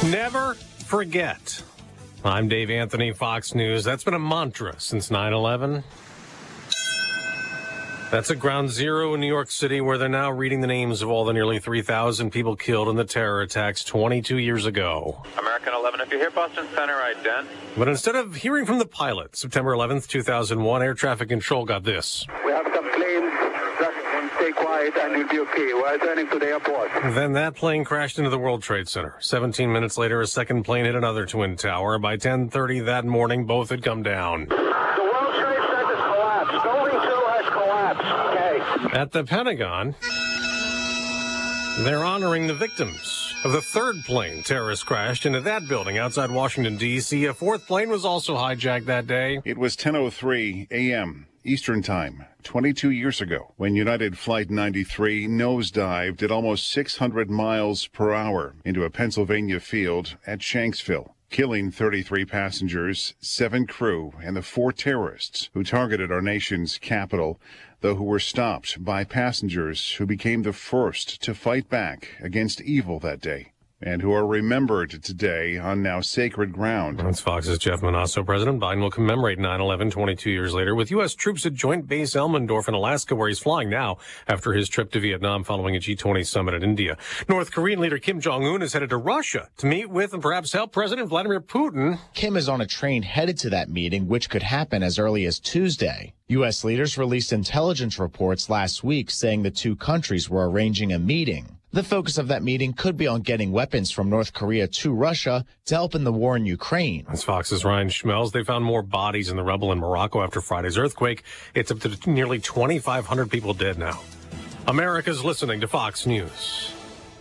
Never forget. I'm Dave Anthony, Fox News. That's been a mantra since 9/11. That's at Ground Zero in New York City, where they're now reading the names of all the nearly 3,000 people killed in the terror attacks 22 years ago. American 11, if you hear Boston Center, ident. But instead of hearing from the pilot, September 11th, 2001, air traffic control got this. We have some planes. Just stay quiet and you'll be okay. We're turning to the airport. Then that plane crashed into the World Trade Center. 17 minutes later, a second plane hit another twin tower. By 10:30 that morning, both had come down. The World Trade Center collapsed. Building 2 has collapsed. Okay. At the Pentagon, they're honoring the victims of the third plane terrorists crashed into that building outside Washington, D.C. A fourth plane was also hijacked that day. It was 10:03 a.m. Eastern Time, 22 years ago, when United Flight 93 nosedived at almost 600 miles per hour into a Pennsylvania field at Shanksville, killing 33 passengers, 7 crew, and the 4 terrorists who targeted our nation's capital, though who were stopped by passengers who became the first to fight back against evil that day, and who are remembered today on now sacred ground. That's Fox's Jeff Manasso. President Biden will commemorate 9/11 22 years later with U.S. troops at Joint Base Elmendorf in Alaska, where he's flying now after his trip to Vietnam following a G20 summit in India. North Korean leader Kim Jong-un is headed to Russia to meet with and perhaps help President Vladimir Putin. Kim is on a train headed to that meeting, which could happen as early as Tuesday. U.S. leaders released intelligence reports last week saying the two countries were arranging a meeting. The focus of that meeting could be on getting weapons from North Korea to Russia to help in the war in Ukraine. That's Fox's Ryan Schmelz. They found more bodies in the rubble in Morocco after Friday's earthquake. It's up to nearly 2,500 people dead now. America's listening to Fox News.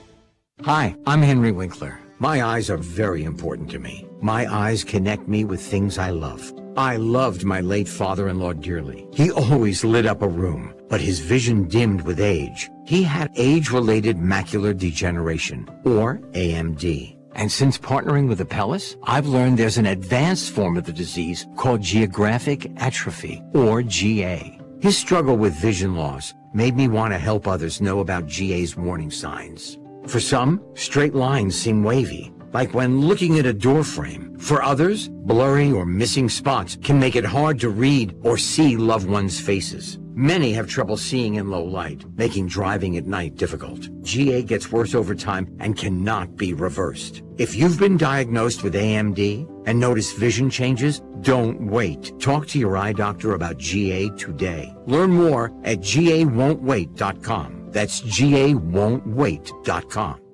Hi, I'm Henry Winkler. My eyes are very important to me. My eyes connect me with things I love. I loved my late father-in-law dearly. He always lit up a room, but his vision dimmed with age. He had age-related macular degeneration, or AMD. And since partnering with Apellis, I've learned there's an advanced form of the disease called geographic atrophy, or GA. His struggle with vision loss made me want to help others know about GA's warning signs. For some, straight lines seem wavy, like when looking at a door frame. For others, blurry or missing spots can make it hard to read or see loved ones' faces. Many have trouble seeing in low light, making driving at night difficult. GA gets worse over time and cannot be reversed. If you've been diagnosed with AMD and notice vision changes, don't wait. Talk to your eye doctor about GA today. Learn more at GAWon'tWait.com. That's GAWon'tWait.com.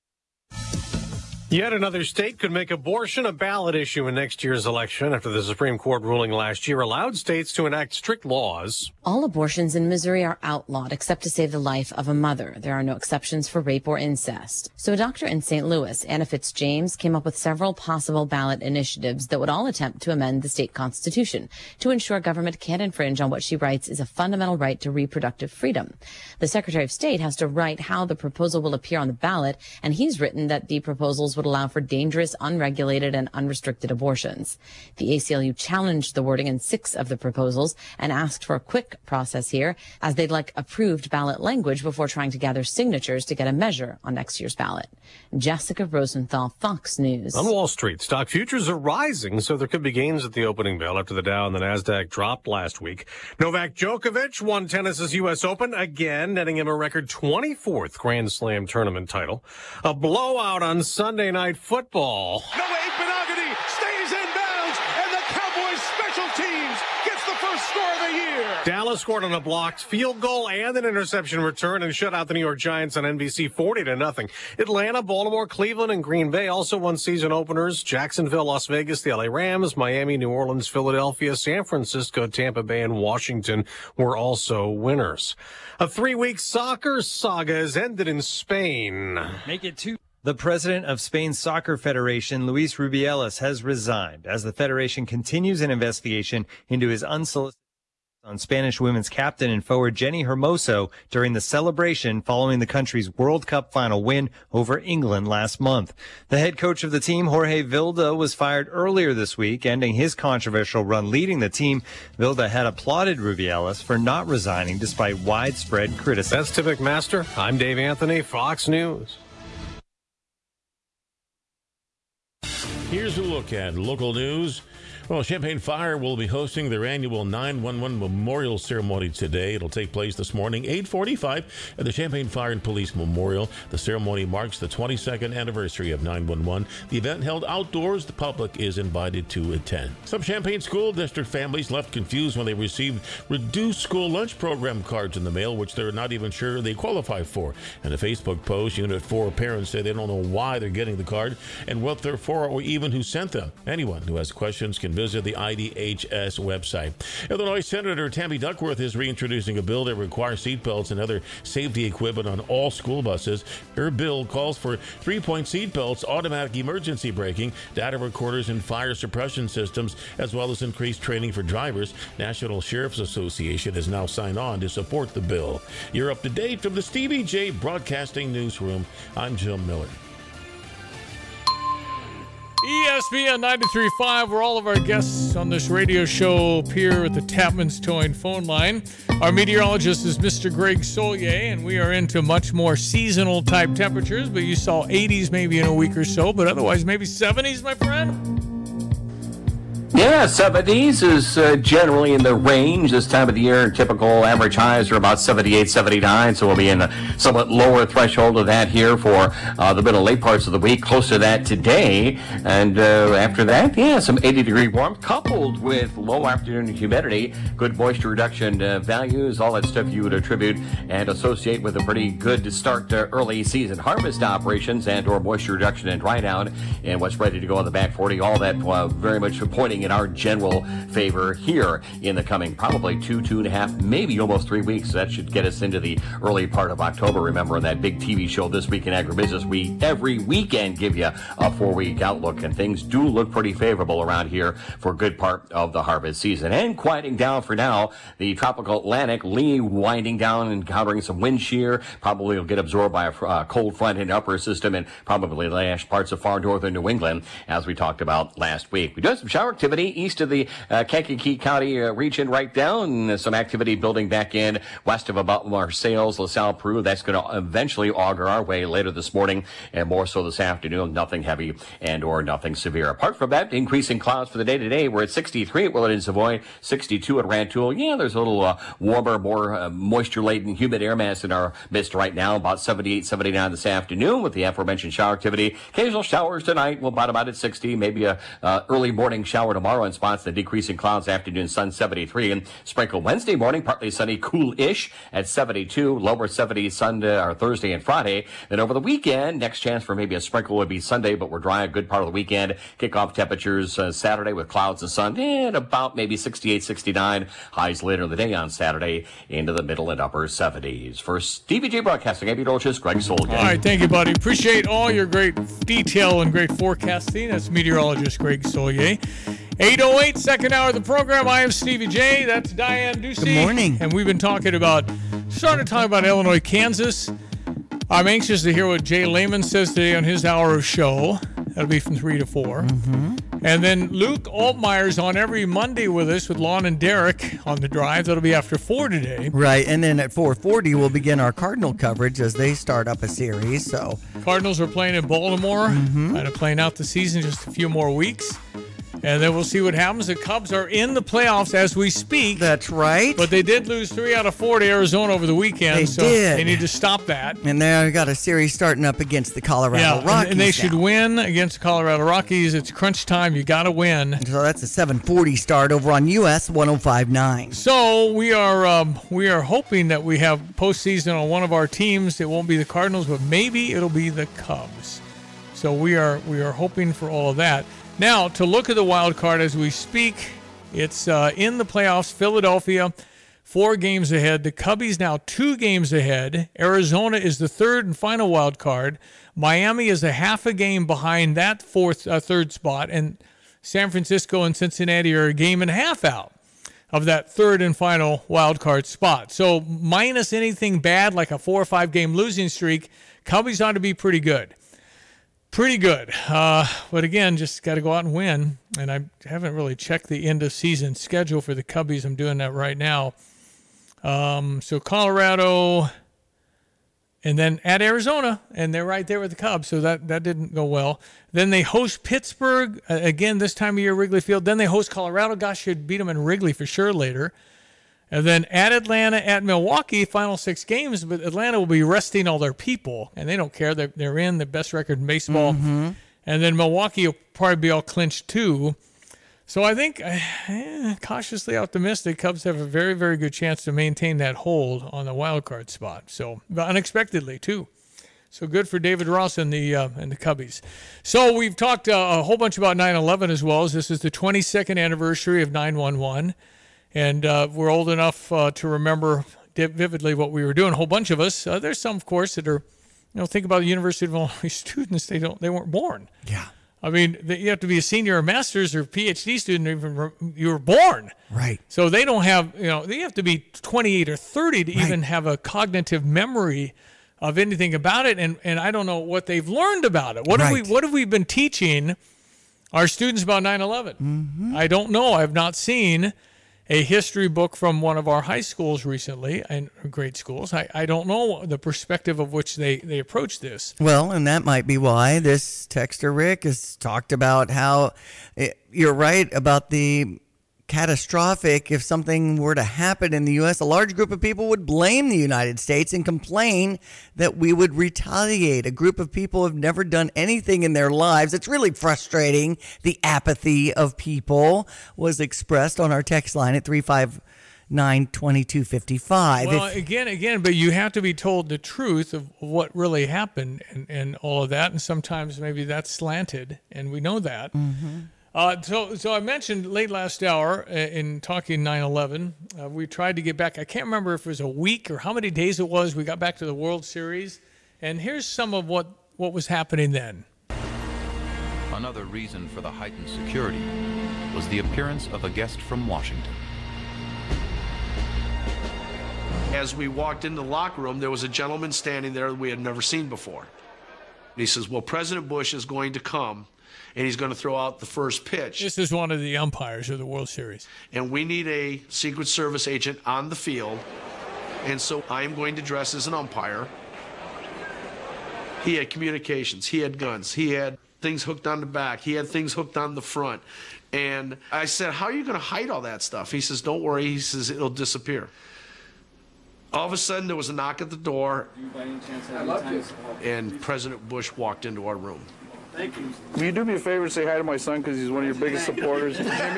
Yet another state could make abortion a ballot issue in next year's election after the Supreme Court ruling last year allowed states to enact strict laws. All abortions in Missouri are outlawed except to save the life of a mother. There are no exceptions for rape or incest. So a doctor in St. Louis, Anna Fitzjames, came up with several possible ballot initiatives that would all attempt to amend the state constitution to ensure government can't infringe on what she writes is a fundamental right to reproductive freedom. The Secretary of State has to write how the proposal will appear on the ballot, and he's written that the proposals would allow for dangerous, unregulated, and unrestricted abortions. The ACLU challenged the wording in 6 of the proposals and asked for a quick process here, as they'd like approved ballot language before trying to gather signatures to get a measure on next year's ballot. Jessica Rosenthal, Fox News. On Wall Street, stock futures are rising, so there could be gains at the opening bell after the Dow and the Nasdaq dropped last week. Novak Djokovic won tennis's U.S. Open again, netting him a record 24th Grand Slam tournament title. A blowout on Sunday Night Football. Noah Benogany stays in bounds, and the Cowboys special teams gets the first score of the year. Dallas scored on a blocked field goal and an interception return and shut out the New York Giants on NBC 40-0. Atlanta, Baltimore, Cleveland, and Green Bay also won season openers. Jacksonville, Las Vegas, the LA Rams, Miami, New Orleans, Philadelphia, San Francisco, Tampa Bay, and Washington were also winners. A 3-week soccer saga has ended in Spain. Make it 2. The president of Spain's Soccer Federation, Luis Rubiales, has resigned as the federation continues an investigation into his unsolicited on Spanish women's captain and forward Jenny Hermoso during the celebration following the country's World Cup final win over England last month. The head coach of the team, Jorge Vilda, was fired earlier this week, ending his controversial run leading the team. Vilda had applauded Rubiales for not resigning despite widespread criticism. That's Tim McMaster. I'm Dave Anthony, Fox News. Here's a look at local news. Well, Champaign Fire will be hosting their annual 911 Memorial Ceremony today. It'll take place this morning, 8:45, at the Champaign Fire and Police Memorial. The ceremony marks the 22nd anniversary of 911. The event held outdoors. The public is invited to attend. Some Champaign School District families left confused when they received reduced school lunch program cards in the mail, which they're not even sure they qualify for. In a Facebook post, Unit 4 parents say they don't know why they're getting the card and what they're for or even who sent them. Anyone who has questions can visit the IDHS website. Illinois Senator Tammy Duckworth is reintroducing a bill that requires seatbelts and other safety equipment on all school buses. Her bill calls for 3-point seatbelts, automatic emergency braking, data recorders, and fire suppression systems, as well as increased training for drivers. National Sheriff's Association has now signed on to support the bill. You're up to date from the Stevie J Broadcasting Newsroom. I'm Jim Miller. ESPN 93.5, where all of our guests on this radio show appear at the Tapman's Towing phone line. Our meteorologist is Mr. Greg Solier, and we are into much more seasonal type temperatures, but you saw 80s maybe in a week or so, but otherwise maybe 70s, my friend? Yeah, 70s is generally in the range this time of the year. Typical average highs are about 78, 79, so we'll be in a somewhat lower threshold of that here for the middle late parts of the week, close to that today. And after that, yeah, some 80-degree warmth coupled with low afternoon humidity, good moisture reduction values, all that stuff you would attribute and associate with a pretty good start to early season harvest operations and or moisture reduction and dry down and what's ready to go on the back 40. All that very much pointing in our general favor here in the coming probably 2.5, maybe almost 3 weeks. That should get us into the early part of October. Remember that big TV show This Week in Agribusiness, we every weekend give you a 4-week outlook, and things do look pretty favorable around here for a good part of the harvest season. And quieting down for now, the tropical Atlantic, Lee winding down and encountering some wind shear, probably will get absorbed by a cold front and upper system and probably lash parts of far northern New England, as we talked about last week. We do have some shower activity east of the Kankakee County region right down. Some activity building back in west of about Marseilles, LaSalle, Peru. That's going to eventually auger our way later this morning and more so this afternoon. Nothing heavy and or nothing severe. Apart from that, increasing clouds for the day today. We're at 63 at Willett and Savoy, 62 at Rantoul. Yeah, there's a little warmer, more moisture-laden, humid air mass in our midst right now. About 78, 79 this afternoon with the aforementioned shower activity. Occasional showers tonight. We'll bottom out at 60. Maybe a early morning shower tomorrow in spots. The decreasing clouds, afternoon sun 73, and sprinkle Wednesday morning, partly sunny, cool-ish at 72, lower 70s Sunday or Thursday and Friday. Then over the weekend, next chance for maybe a sprinkle would be Sunday, but we're dry a good part of the weekend. Kickoff temperatures Saturday with clouds and sun and about maybe 68, 69. Highs later in the day on Saturday into the middle and upper 70s. For Stevie J Broadcasting, I'm meteorologist Greg Solier. All right, thank you, buddy. Appreciate all your great detail and great forecasting. That's meteorologist Greg Solier. 8:08, second hour of the program. I am Stevie J. That's Diane Ducey. Good morning. And we've been starting to talk about Illinois, Kansas. I'm anxious to hear what Jay Lehman says today on his hour of show. That'll be from 3 to 4. Mm-hmm. And then Luke Altmeier's on every Monday with us with Lon and Derek on the drive. That'll be after 4 today. Right, and then at 4:40 we'll begin our Cardinal coverage as they start up a series. So Cardinals are playing in Baltimore, Mm-hmm. kind of playing out the season, just a few more weeks. And then we'll see what happens. The Cubs are in the playoffs as we speak. That's right. But they did lose 3 out of 4 to Arizona over the weekend. They so did. They need to stop that. And they've got a series starting up against the Colorado Rockies. And they should win against the Colorado Rockies. It's crunch time. You got to win. So that's a 7:40 start over on US 105.9. So we are hoping that we have postseason on one of our teams. It won't be the Cardinals, but maybe it'll be the Cubs. So we are hoping for all of that. Now, to look at the wild card as we speak, it's in the playoffs. Philadelphia, 4 games ahead. The Cubbies now 2 games ahead. Arizona is the third and final wild card. Miami is a half a game behind that third spot. And San Francisco and Cincinnati are a game and a half out of that third and final wild card spot. So minus anything bad like a 4 or 5 game losing streak, Cubbies ought to be pretty good. Pretty good. But again, just got to go out and win. And I haven't really checked the end of season schedule for the Cubbies. I'm doing that right now. So Colorado, and then at Arizona, and they're right there with the Cubs, so that didn't go well. Then they host Pittsburgh, again this time of year, Wrigley Field. Then they host Colorado. Gosh, should beat them in Wrigley for sure later. And then at Atlanta, at Milwaukee, final 6 games, but Atlanta will be resting all their people, and they don't care. They're in the best record in baseball. Mm-hmm. And then Milwaukee will probably be all clinched too. So I think, cautiously optimistic, Cubs have a very, very good chance to maintain that hold on the wild card spot. So unexpectedly too. So good for David Ross and the Cubbies. So we've talked a whole bunch about 9/11 as well, as this is the 22nd anniversary of 9/11. And we're old enough to remember vividly what we were doing. A whole bunch of us. There's some, of course, that are, think about the University of Illinois students. They weren't born. Yeah. I mean, you have to be a senior or master's or PhD student, even you were born. Right. So they don't have, they have to be 28 or 30 to even have a cognitive memory of anything about it. And I don't know what they've learned about it. What have we been teaching our students about 9/11? Mm-hmm. I don't know. I have not seen a history book from one of our high schools recently, and grade schools. I don't know the perspective of which they approach this. Well, and that might be why this texter, Rick, has talked about how you're right about the catastrophic. If something were to happen in the U.S., a large group of people would blame the United States and complain that we would retaliate. A group of people have never done anything in their lives. It's really frustrating. The apathy of people was expressed on our text line at 359-2255. Well, again, but you have to be told the truth of what really happened and all of that, and sometimes maybe that's slanted, and we know that. Mm-hmm. So I mentioned late last hour in talking 9/11, we tried to get back. I can't remember if it was a week or how many days it was. We got back to the World Series, and here's some of what was happening then. Another reason for the heightened security was the appearance of a guest from Washington. As we walked into the locker room, there was a gentleman standing there that we had never seen before. And he says, well, President Bush is going to come, and he's going to throw out the first pitch. This is one of the umpires of the World Series. And we need a Secret Service agent on the field. And so I am going to dress as an umpire. He had communications. He had guns. He had things hooked on the back. He had things hooked on the front. And I said, how are you going to hide all that stuff? He says, don't worry. He says, it'll disappear. All of a sudden, there was a knock at the door. And President Bush walked into our room. Thank you. Will you do me a favor and say hi to my son because he's one of your biggest supporters?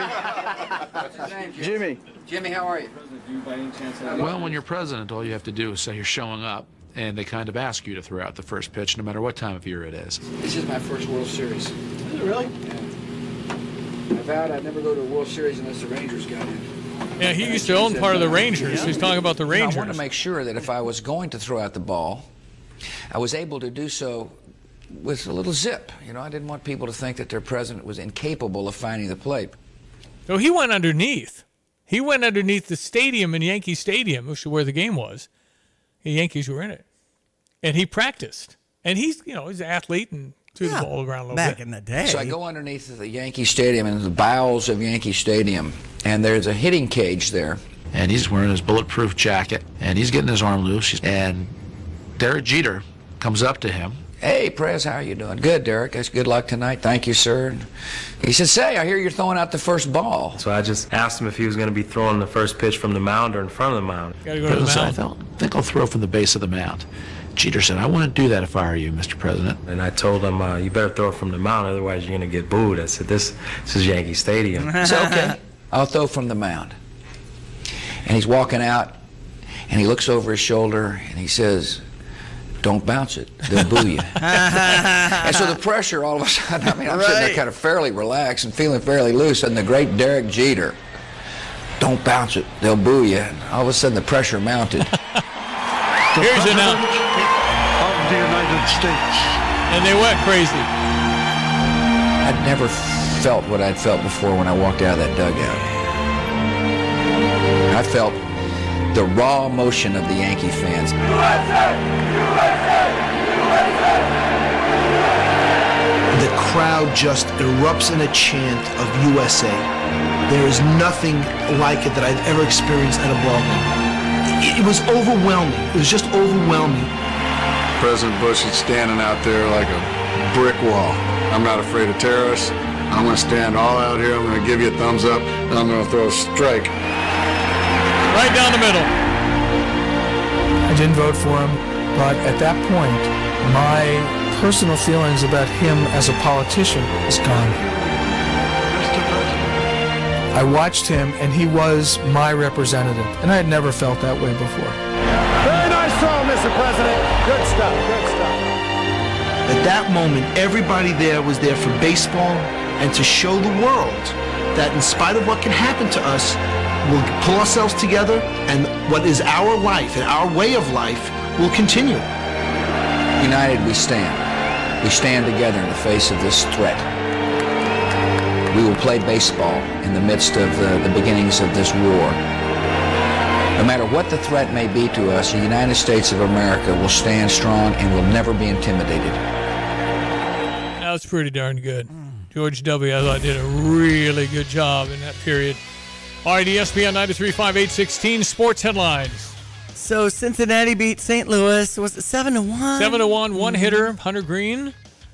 Jimmy. Jimmy, how are you? Well, when you're president, all you have to do is say you're showing up, and they kind of ask you to throw out the first pitch, no matter what time of year it is. This is my first World Series. Is it really? Yeah. I vowed I'd never go to a World Series unless the Rangers got in. Yeah, he used to own part of the Rangers. He's talking about the Rangers. I wanted to make sure that if I was going to throw out the ball, I was able to do so with a little zip. I didn't want people to think that their president was incapable of finding the plate. So he went underneath. He went underneath the stadium in Yankee Stadium, which is where the game was. The Yankees were in it. And he practiced. And he's an athlete and threw the ball around a little bit. Back in the day. So I go underneath the Yankee Stadium, in the bowels of Yankee Stadium, and there's a hitting cage there. And he's wearing his bulletproof jacket, and he's getting his arm loose. And Derek Jeter comes up to him. Hey, Prez, how are you doing? Good, Derek. That's good luck tonight. Thank you, sir. He said, say, I hear you're throwing out the first ball. So I just asked him if he was going to be throwing the first pitch from the mound or in front of the mound. Gotta go to the mound. I think I'll throw from the base of the mound. Jeter said, I want to do that if I were you, Mr. President. And I told him, you better throw it from the mound, otherwise you're going to get booed. I said, this is Yankee Stadium. It's okay. I'll throw from the mound. And he's walking out, and he looks over his shoulder, and he says, don't bounce it. They'll boo you. And so the pressure, all of a sudden, I'm sitting there kind of fairly relaxed and feeling fairly loose, and the great Derek Jeter, don't bounce it. They'll boo you. And all of a sudden, the pressure mounted. Here's an out. Of the United States. And they went crazy. I'd never felt what I'd felt before when I walked out of that dugout. I felt the raw emotion of the Yankee fans. USA! USA! USA! The crowd just erupts in a chant of USA. There is nothing like it that I've ever experienced at a ballgame. It was overwhelming. It was just overwhelming. President Bush is standing out there like a brick wall. I'm not afraid of terrorists. I'm going to stand all out here. I'm going to give you a thumbs up, and I'm going to throw a strike. Right down the middle. I didn't vote for him, but at that point, my personal feelings about him as a politician is gone. I watched him, and he was my representative, and I had never felt that way before. Very nice throw, Mr. President. Good stuff, good stuff. At that moment, everybody there was there for baseball and to show the world that in spite of what can happen to us, we'll pull ourselves together, and what is our life and our way of life will continue. United we stand. We stand together in the face of this threat. We will play baseball in the midst of the beginnings of this war. No matter what the threat may be to us, the United States of America will stand strong and will never be intimidated. That was pretty darn good. George W., I thought, did a really good job in that period. All right, ESPN 93.5, 816, sports headlines. So Cincinnati beat St. Louis. Was it 7-1? 7-1, one hitter, Hunter Green.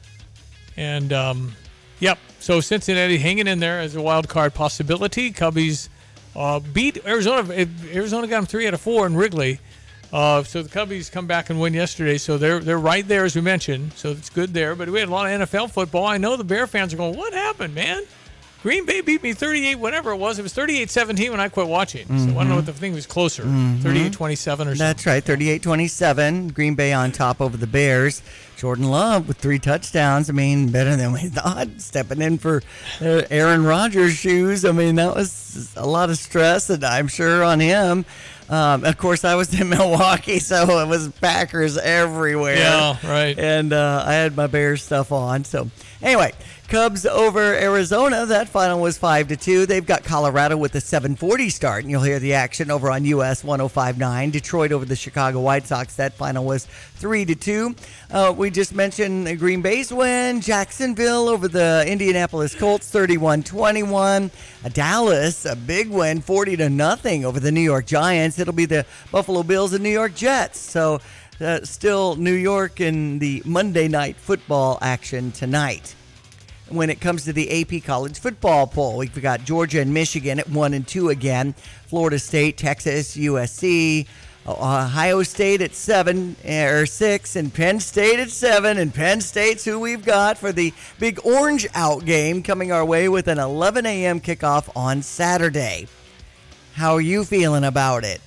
And, yep, so Cincinnati hanging in there as a wild card possibility. Cubbies beat Arizona. Arizona got them 3 out of 4 in Wrigley. So the Cubbies come back and win yesterday. So they're right there, as we mentioned. So it's good there. But we had a lot of NFL football. I know the Bear fans are going, what happened, man? Green Bay beat me 38, whatever it was. It was 38-17 when I quit watching. So I don't know what the thing was closer, 38-27 or something. That's right, 38-27. Green Bay on top over the Bears. Jordan Love with 3 touchdowns. I mean, better than we thought. Stepping in for Aaron Rodgers' shoes. I mean, that was a lot of stress, and I'm sure on him. Of course, I was in Milwaukee, so it was Packers everywhere. Yeah, right. And I had my Bears stuff on. So, anyway, Cubs over Arizona. That final was 5-2. They've got Colorado with a 7:40 start, and you'll hear the action over on US 105.9. Detroit over the Chicago White Sox. That final was 3-2. We just mentioned the Green Bay's win. Jacksonville over the Indianapolis Colts, 31-21. Dallas, a big win, 40-0 over the New York Giants. It'll be the Buffalo Bills and New York Jets. So still New York in the Monday Night Football action tonight. When it comes to the AP College Football Poll, we've got Georgia and Michigan at 1 and 2 again. Florida State, Texas, USC, Ohio State at 7 or 6, and Penn State at 7. And Penn State's who we've got for the big Orange Out game coming our way with an 11 a.m. kickoff on Saturday. How are you feeling about it?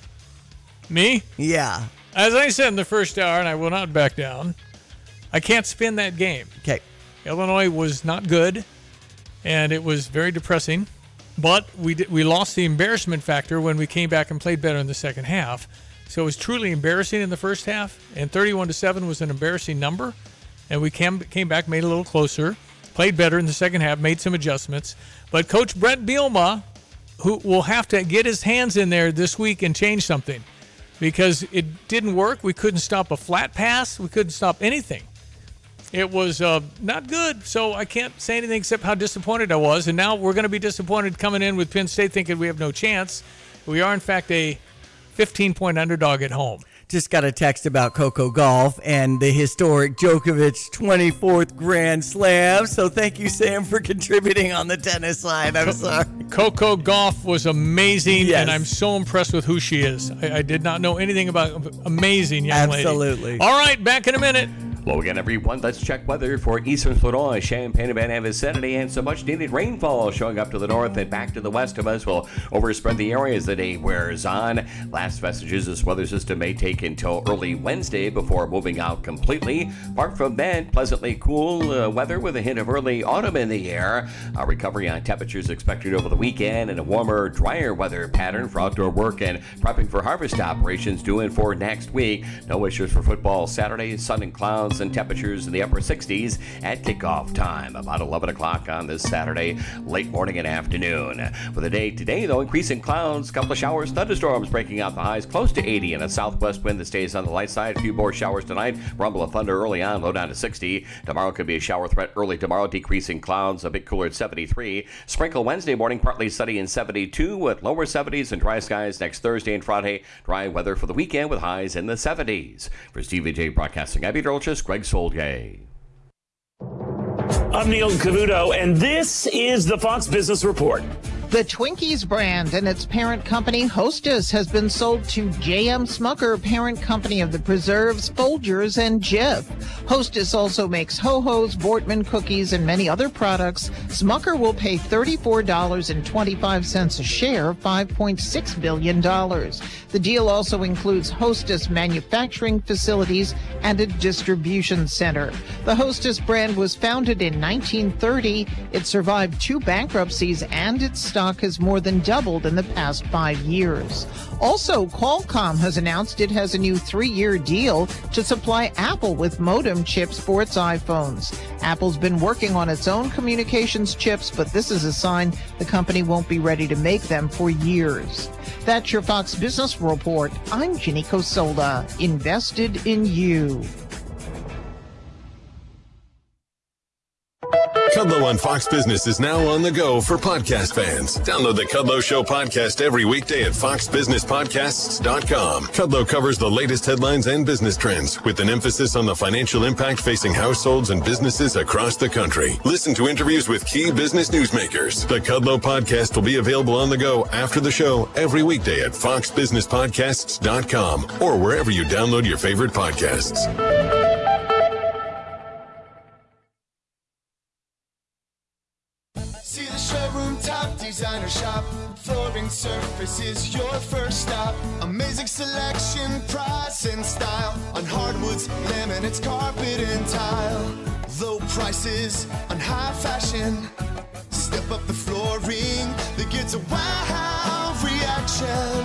Me? Yeah. As I said in the first hour, and I will not back down, I can't spin that game. Okay. Illinois was not good, and it was very depressing. But we lost the embarrassment factor when we came back and played better in the second half. So it was truly embarrassing in the first half, and 31-7 was an embarrassing number. And we came back, made it a little closer, played better in the second half, made some adjustments. But Coach Brett Bielema, who will have to get his hands in there this week and change something, because it didn't work. We couldn't stop a flat pass. We couldn't stop anything. It was not good, so I can't say anything except how disappointed I was. And now we're going to be disappointed coming in with Penn State thinking we have no chance. We are, in fact, a 15-point underdog at home. Just got a text about Coco Gauff and the historic Djokovic 24th Grand Slam. So thank you, Sam, for contributing on the tennis side. I'm sorry. Coco Gauff was amazing, Yes. and I'm so impressed with who she is. I did not know anything about amazing young lady. Absolutely. All right, back in a minute. Hello again, everyone. Let's check weather for eastern Florida, Champaign-Urbana vicinity, and some much-needed rainfall showing up to the north and back to the west of us will overspread the area as the day wears on. Last vestiges of this weather system may take until early Wednesday before moving out completely. Apart from that, pleasantly cool weather with a hint of early autumn in the air. A recovery on temperatures expected over the weekend, and a warmer, drier weather pattern for outdoor work and prepping for harvest operations due in for next week. No issues for football Saturday. Sun and clouds clouds and temperatures in the upper 60s at kickoff time, about 11 o'clock on this Saturday, late morning and afternoon. For the day today, though, increasing clouds, couple of showers, thunderstorms breaking out, the highs close to 80, and a southwest wind that stays on the light side. A few more showers tonight, rumble of thunder early on, low down to 60. Tomorrow could be a shower threat early tomorrow, decreasing clouds, a bit cooler at 73. Sprinkle Wednesday morning, partly sunny in 72, with lower 70s and dry skies next Thursday and Friday. Dry weather for the weekend with highs in the 70s. For Stevie J Broadcasting, I'm Peter Olchis, Greg Solgay. I'm Neil Cavuto, and this is the Fox Business Report. The Twinkies brand and its parent company, Hostess, has been sold to J.M. Smucker, parent company of the Preserves, Folgers, and Jif. Hostess also makes Ho-Ho's, Bortman cookies, and many other products. Smucker will pay $34.25 a share, $5.6 billion. The deal also includes Hostess manufacturing facilities and a distribution center. The Hostess brand was founded in 1930. It survived 2 bankruptcies, and its stock has more than doubled in the past 5 years. Also, Qualcomm has announced it has a new 3-year deal to supply Apple with modem chips for its iPhones. Apple's been working on its own communications chips, but this is a sign the company won't be ready to make them for years. That's your Fox Business Report. I'm Ginny Cosola. Invested in you. Kudlow on Fox Business is now on the go for podcast fans. Download the Kudlow Show podcast every weekday at foxbusinesspodcasts.com. Kudlow covers the latest headlines and business trends with an emphasis on the financial impact facing households and businesses across the country. Listen to interviews with key business newsmakers. The Kudlow podcast will be available on the go after the show every weekday at foxbusinesspodcasts.com or wherever you download your favorite podcasts. See the showroom top designer shop. Flooring Surface is your first stop. Amazing selection, price, and style on hardwoods, laminates, carpet, and tile. Low prices on high fashion. Step up the flooring that gets a wow reaction.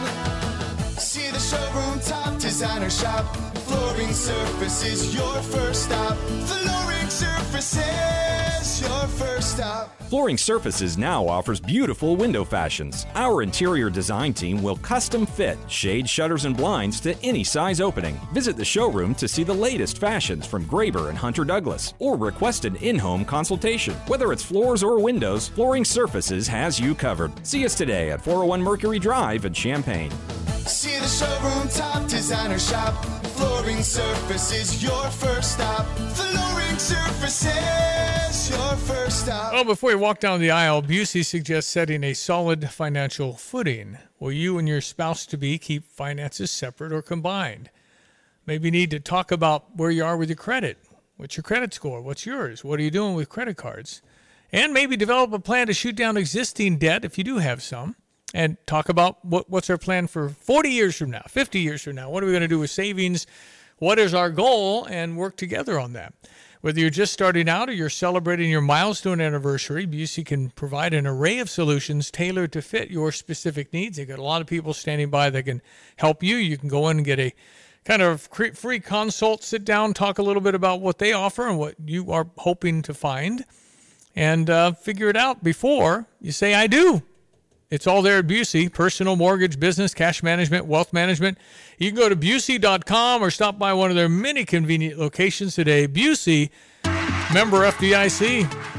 See the showroom top designer shop. Flooring Surface is your first stop. Flooring Surface is your first stop. Flooring Surfaces now offers beautiful window fashions. Our interior design team will custom fit shade, shutters, and blinds to any size opening. Visit the showroom to see the latest fashions from Graber and Hunter Douglas, or request an in-home consultation. Whether it's floors or windows, Flooring Surfaces has you covered. See us today at 401 Mercury Drive in Champaign. See the showroom top designer shop. Flooring Surface is your first stop. Flooring Surface is your first stop. Well, before you walk down the aisle, Busey suggests setting a solid financial footing. Will you and your spouse-to-be keep finances separate or combined? Maybe you need to talk about where you are with your credit. What's your credit score? What's yours? What are you doing with credit cards? And maybe develop a plan to shoot down existing debt if you do have some. And talk about what's our plan for 40 years from now, 50 years from now. What are we going to do with savings? What is our goal? And work together on that. Whether you're just starting out or you're celebrating your milestone anniversary, Busey can provide an array of solutions tailored to fit your specific needs. They've got a lot of people standing by that can help you. You can go in and get a kind of free consult, sit down, talk a little bit about what they offer and what you are hoping to find, and figure it out before you say, I do. It's all there at Busey. Personal, mortgage, business, cash management, wealth management. You can go to Busey.com or stop by one of their many convenient locations today. Busey, member FDIC.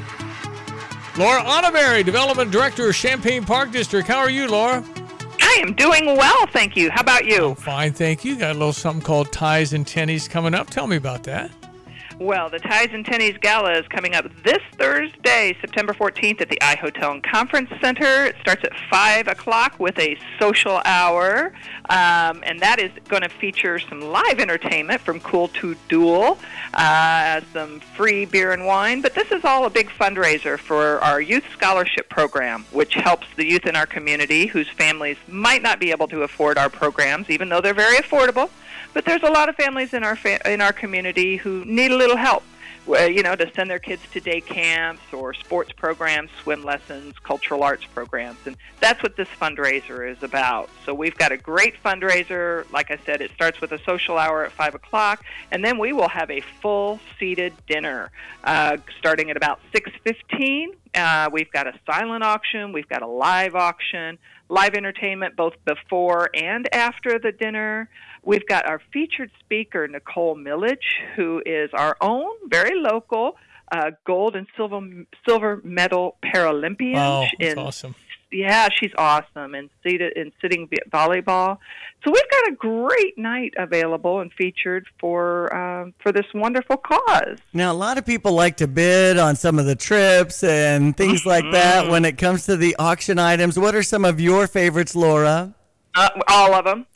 Laura Honorary, Development Director of Champaign Park District. How are you, Laura? I am doing well, thank you. How about you? Oh, fine, thank you. Got a little something called Ties and Tennies coming up. Tell me about that. Well, the Ties and Tennies Gala is coming up this Thursday, September 14th at the iHotel and Conference Center. It starts at 5 o'clock with a social hour, and that is going to feature some live entertainment from Cool to Duel, some free beer and wine. But this is all a big fundraiser for our youth scholarship program, which helps the youth in our community whose families might not be able to afford our programs, even though they're very affordable. But there's a lot of families in our community who need a little help to send their kids to day camps or sports programs, swim lessons, cultural arts programs. And that's what this fundraiser is about. So we've got a great fundraiser. Like I said, it starts with a social hour at 5 o'clock, and then we will have a full-seated dinner starting at about 6:15. We've got a silent auction. We've got a live auction, live entertainment both before and after the dinner. We've got our featured speaker, Nicole Millage, who is our own, very local, gold and silver medal Paralympian. Oh, that's awesome. Yeah, she's awesome, and sitting volleyball. So we've got a great night available and featured for this wonderful cause. Now, a lot of people like to bid on some of the trips and things like that when it comes to the auction items. What are some of your favorites, Laura? All of them.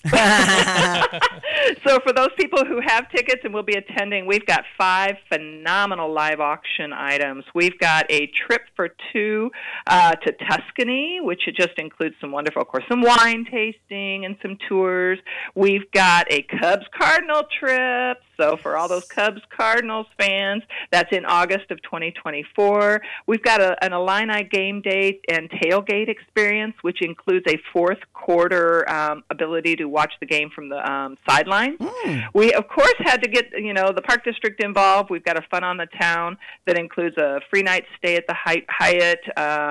So for those people who have tickets and will be attending, we've got 5 phenomenal live auction items. We've got a trip for 2 to Tuscany, which just includes some wonderful, of course, some wine tasting and some tours. We've got a Cubs-Cardinal trip. So for all those Cubs-Cardinals fans, that's in August of 2024. We've got an Illini game day and tailgate experience, which includes a fourth quarter ability to watch the game from the sideline. We, of course, had to get the Park District involved. We've got a Fun on the Town that includes a free night stay at the Hyatt,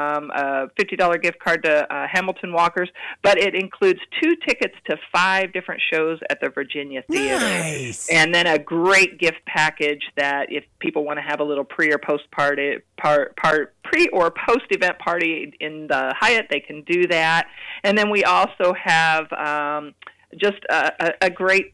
a $50 gift card to Hamilton Walkers, but it includes 2 tickets to 5 different shows at the Virginia Theater. Nice. And then a great gift package that if people want to have a little pre or post party, pre or post event party in the Hyatt, they can do that. And then we also have just a great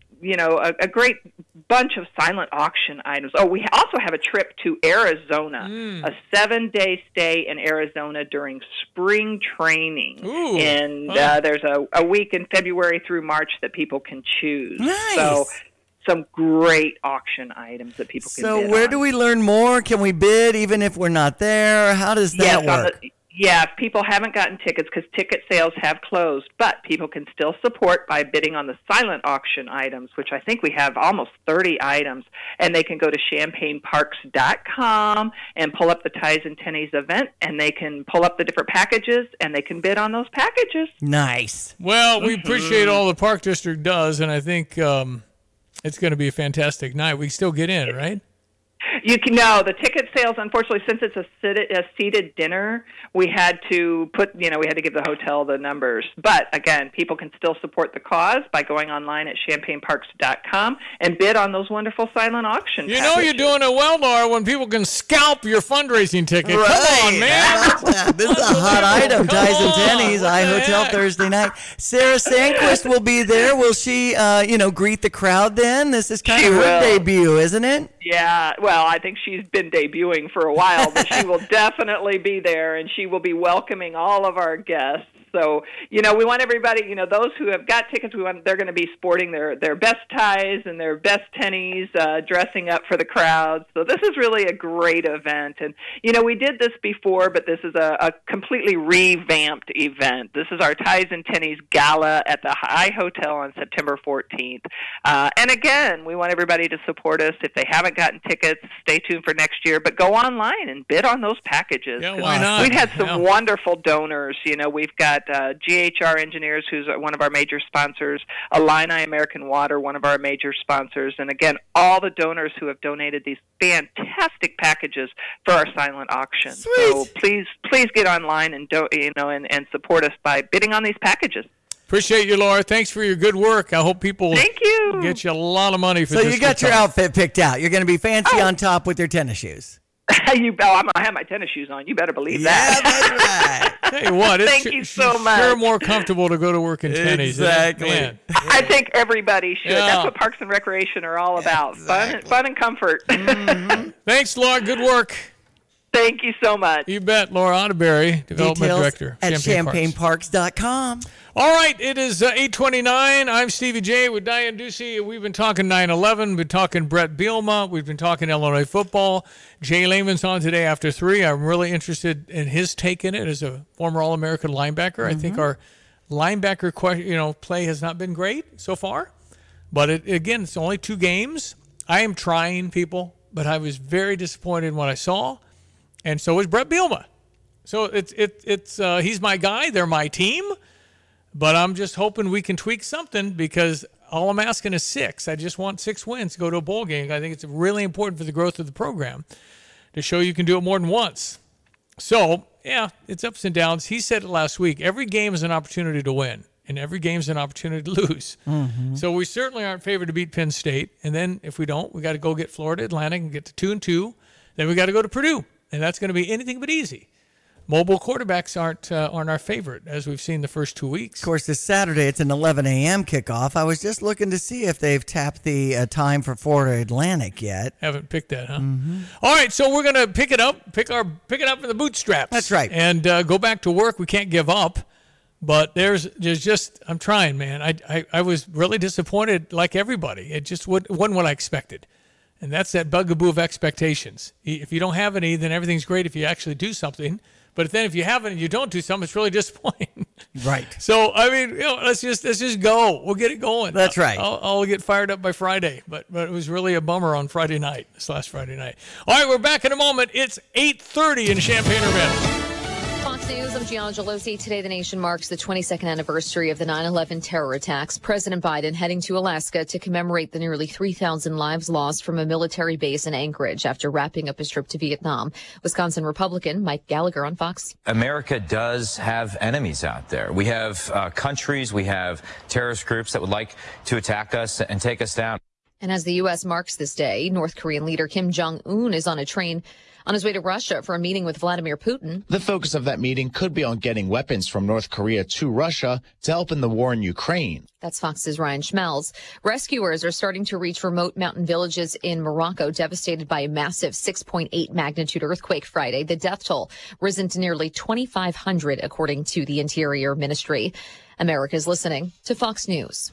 a great bunch of silent auction items. Oh, we also have a trip to Arizona, a 7-day stay in Arizona during spring training. Ooh, and there's a week in February through March that people can choose. Nice. So some great auction items that people can bid So where on. do we learn more? Can we bid even if we're not there? How does that work? If people haven't gotten tickets because ticket sales have closed, but people can still support by bidding on the silent auction items, which I think we have almost 30 items, and they can go to champagneparks.com and pull up the Ties and Tennies event, and they can pull up the different packages, and they can bid on those packages. Nice. Well, we appreciate all the Park District does, and I think it's going to be a fantastic night. We can still get in, right? You can the ticket sales. Unfortunately, since it's a seated dinner, we had to put we had to give the hotel the numbers. But again, people can still support the cause by going online at champagneparks.com and bid on those wonderful silent auction. You know you're doing it well, Laura, when people can scalp your fundraising ticket. Right. Come on, man. This is a hot item. Ties and Tennies, iHotel Thursday night. Sarah Sandquist will be there. Will she, greet the crowd then? This is kind of her debut, isn't it? Yeah, well, I think she's been debuting for a while, but she will definitely be there, and she will be welcoming all of our guests. So, we want everybody, those who have got tickets, they're going to be sporting their best ties and their best tennies, dressing up for the crowd. So this is really a great event. And, we did this before, but this is a completely revamped event. This is our Ties and Tennies Gala at the iHotel on September 14th. And again, we want everybody to support us. If they haven't gotten tickets, stay tuned for next year, but go online and bid on those packages. Yeah, why not? We've had some wonderful donors. We've got GHR Engineers, who's one of our major sponsors, Illini American Water, one of our major sponsors, and again, all the donors who have donated these fantastic packages for our silent auction. Sweet. So please get online and and support us by bidding on these packages. Appreciate you, Laura. Thanks for your good work. I hope people Thank you. get you a lot of money for So this. you got your outfit picked out. You're going to be fancy on top with your tennis shoes. I'm going to have my tennis shoes on. You better believe that. That's right. Tell you what, Thank you so much. Sure more comfortable to go to work in tennies. Exactly. Man. I think everybody should. Yeah. That's what Parks and Recreation are all about. Exactly. Fun and comfort. Thanks, Laura. Good work. Thank you so much. You bet. Laura Otterberry, Development Details Director. at Champagne Parks. champagneparks.com. All right, it is 8:29. I'm Stevie J with Diane Ducey. We've been talking 9/11. We've been talking Brett Bielema. We've been talking Illinois football. Jay Lehman's on today after 3. I'm really interested in his take in it as a former All-American linebacker. I think our linebacker play has not been great so far. But, again, it's only 2 games. I am trying, people. but I was very disappointed in what I saw, and so was Brett Bielema. So it's he's my guy. They're my team, but I'm just hoping we can tweak something because all I'm asking is 6. I just want 6 wins to go to a bowl game. I think it's really important for the growth of the program to show you can do it more than once. So, yeah, it's ups and downs. He said it last week. Every game is an opportunity to win, and every game is an opportunity to lose. Mm-hmm. So we certainly aren't favored to beat Penn State. And then if we don't, we got to go get Florida Atlantic and get to 2-2. Then we got to go to Purdue, and that's going to be anything but easy. Mobile quarterbacks aren't our favorite, as we've seen the first 2 weeks. Of course, this Saturday, it's an 11 a.m. kickoff. I was just looking to see if they've tapped the time for Florida Atlantic yet. Haven't picked that, huh? Mm-hmm. All right, so we're going to pick it up in the bootstraps. That's right. And go back to work. We can't give up. But there's just, I'm trying, man. I was really disappointed, like everybody. It just wasn't what I expected. And that's that bugaboo of expectations. If you don't have any, then everything's great if you actually do something. But then if you haven't and you don't do something, it's really disappointing. Right. So, I mean, let's just go. We'll get it going. That's right. I'll get fired up by Friday. But it was really a bummer on Friday night, this last Friday night. All right, we're back in a moment. It's 8:30 in Champaign-Urbana. Fox News, I'm Gianna Gelosi. Today, the nation marks the 22nd anniversary of the 9/11 terror attacks. President Biden heading to Alaska to commemorate the nearly 3,000 lives lost from a military base in Anchorage after wrapping up his trip to Vietnam. Wisconsin Republican Mike Gallagher on Fox. America does have enemies out there. We have countries, we have terrorist groups that would like to attack us and take us down. And as the U.S. marks this day, North Korean leader Kim Jong-un is on a train on his way to Russia for a meeting with Vladimir Putin. The focus of that meeting could be on getting weapons from North Korea to Russia to help in the war in Ukraine. That's Fox's Ryan Schmelz. Rescuers are starting to reach remote mountain villages in Morocco devastated by a massive 6.8 magnitude earthquake Friday. The death toll risen to nearly 2,500, according to the Interior Ministry. America's listening to Fox News.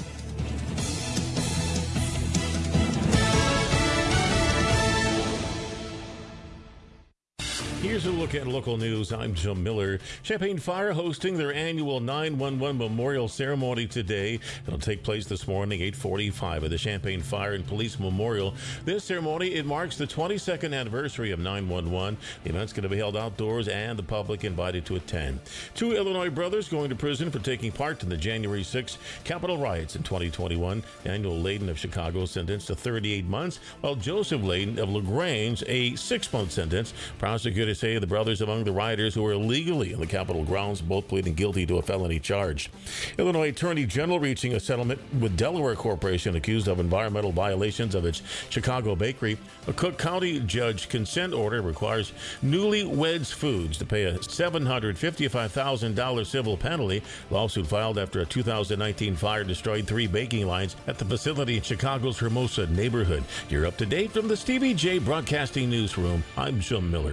Here's a look at local news. I'm Jim Miller. Champaign Fire hosting their annual 911 Memorial Ceremony today. It'll take place this morning, 8:45 at the Champaign Fire and Police Memorial. This ceremony, it marks the 22nd anniversary of 911. The event's going to be held outdoors and the public invited to attend. 2 Illinois brothers going to prison for taking part in the January 6th Capitol riots in 2021. Daniel Layden of Chicago sentenced to 38 months, while Joseph Layden of LaGrange a 6-month sentence. Prosecutors say the brothers among the rioters who were illegally in the Capitol grounds, both pleading guilty to a felony charge. Illinois Attorney General reaching a settlement with Delaware Corporation accused of environmental violations of its Chicago bakery. A Cook County judge consent order requires Newlyweds Foods to pay a $755,000 civil penalty. Lawsuit filed after a 2019 fire destroyed 3 baking lines at the facility in Chicago's Hermosa neighborhood. You're up to date from the Stevie J Broadcasting Newsroom. I'm Jim Miller.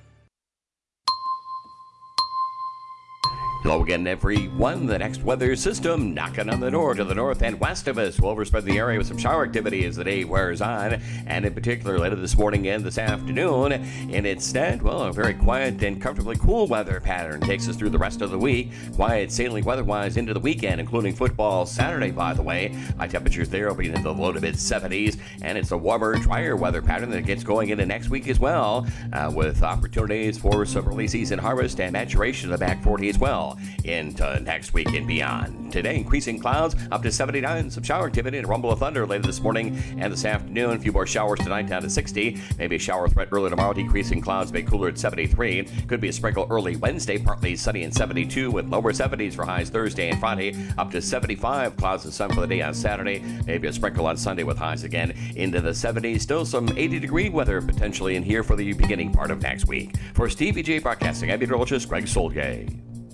Hello again, everyone. The next weather system knocking on the door to the north and west of us will overspread the area with some shower activity as the day wears on, and in particular later this morning and this afternoon. And instead, well, a very quiet and comfortably cool weather pattern takes us through the rest of the week. Quiet sailing weather-wise into the weekend, including football Saturday, by the way. High temperatures there will be in the low to mid-70s, and it's a warmer, drier weather pattern that gets going into next week as well, with opportunities for some early season harvest and maturation in the back 40 as well into next week and beyond. Today, increasing clouds up to 79, some shower activity and a rumble of thunder later this morning and this afternoon. A few more showers tonight down to 60. Maybe a shower threat early tomorrow. Decreasing clouds, may cooler at 73. Could be a sprinkle early Wednesday, partly sunny and 72 with lower 70s for highs Thursday and Friday. Up to 75. Clouds and sun for the day on Saturday. Maybe a sprinkle on Sunday with highs again into the 70s. Still some 80-degree weather potentially in here for the beginning part of next week. For Stevie J Broadcasting, I'm meteorologist Greg Solgay.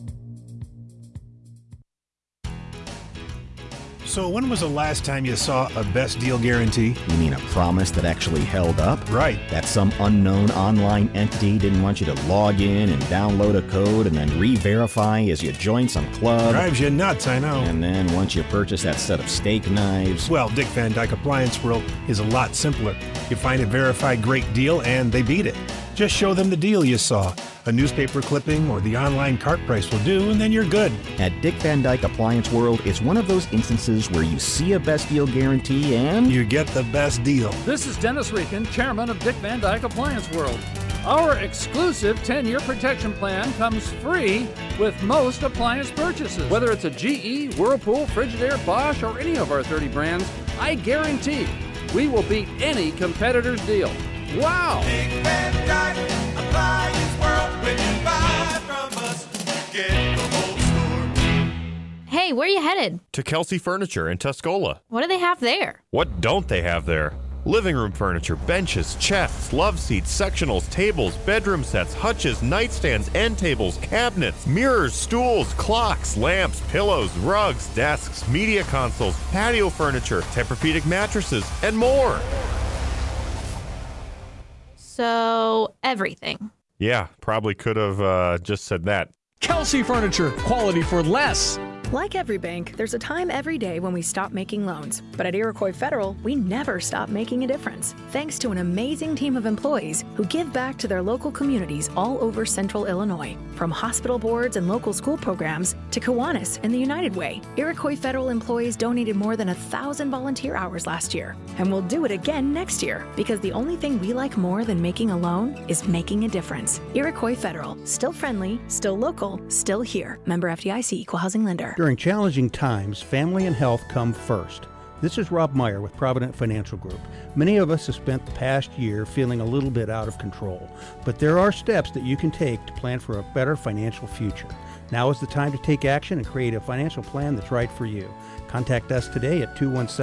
So when was the last time you saw a best deal guarantee? You mean a promise that actually held up? Right. That some unknown online entity didn't want you to log in and download a code and then re-verify as you join some club. Drives you nuts, I know. And then once you purchase that set of steak knives... Well, Dick Van Dyke Appliance World is a lot simpler. You find a verified great deal and they beat it. Just show them the deal you saw. A newspaper clipping or the online cart price will do, and then you're good. At Dick Van Dyke Appliance World, it's one of those instances where you see a best deal guarantee and you get the best deal. This is Dennis Rieken, chairman of Dick Van Dyke Appliance World. Our exclusive 10-year protection plan comes free with most appliance purchases. Whether it's a GE, Whirlpool, Frigidaire, Bosch, or any of our 30 brands, I guarantee we will beat any competitor's deal. Wow! Dick Van Dyke Appliance World, when you buy from us, get the whole store. Hey, where are you headed? To Kelsey Furniture in Tuscola. What do they have there? What don't they have there? Living room furniture, benches, chests, love seats, sectionals, tables, bedroom sets, hutches, nightstands, end tables, cabinets, mirrors, stools, clocks, lamps, pillows, rugs, desks, media consoles, patio furniture, Tempur-Pedic mattresses, and more. So, everything. Yeah, probably could have just said that. Kelsey Furniture, quality for less. Like every bank, there's a time every day when we stop making loans. But at Iroquois Federal, we never stop making a difference. Thanks to an amazing team of employees who give back to their local communities all over Central Illinois. From hospital boards and local school programs to Kiwanis and the United Way, Iroquois Federal employees donated more than 1,000 volunteer hours last year. And we'll do it again next year, because the only thing we like more than making a loan is making a difference. Iroquois Federal, still friendly, still local, still here. Member FDIC, Equal Housing Lender. During challenging times, family and health come first. This is Rob Meyer with Provident Financial Group. Many of us have spent the past year feeling a little bit out of control, but there are steps that you can take to plan for a better financial future. Now is the time to take action and create a financial plan that's right for you. Contact us today at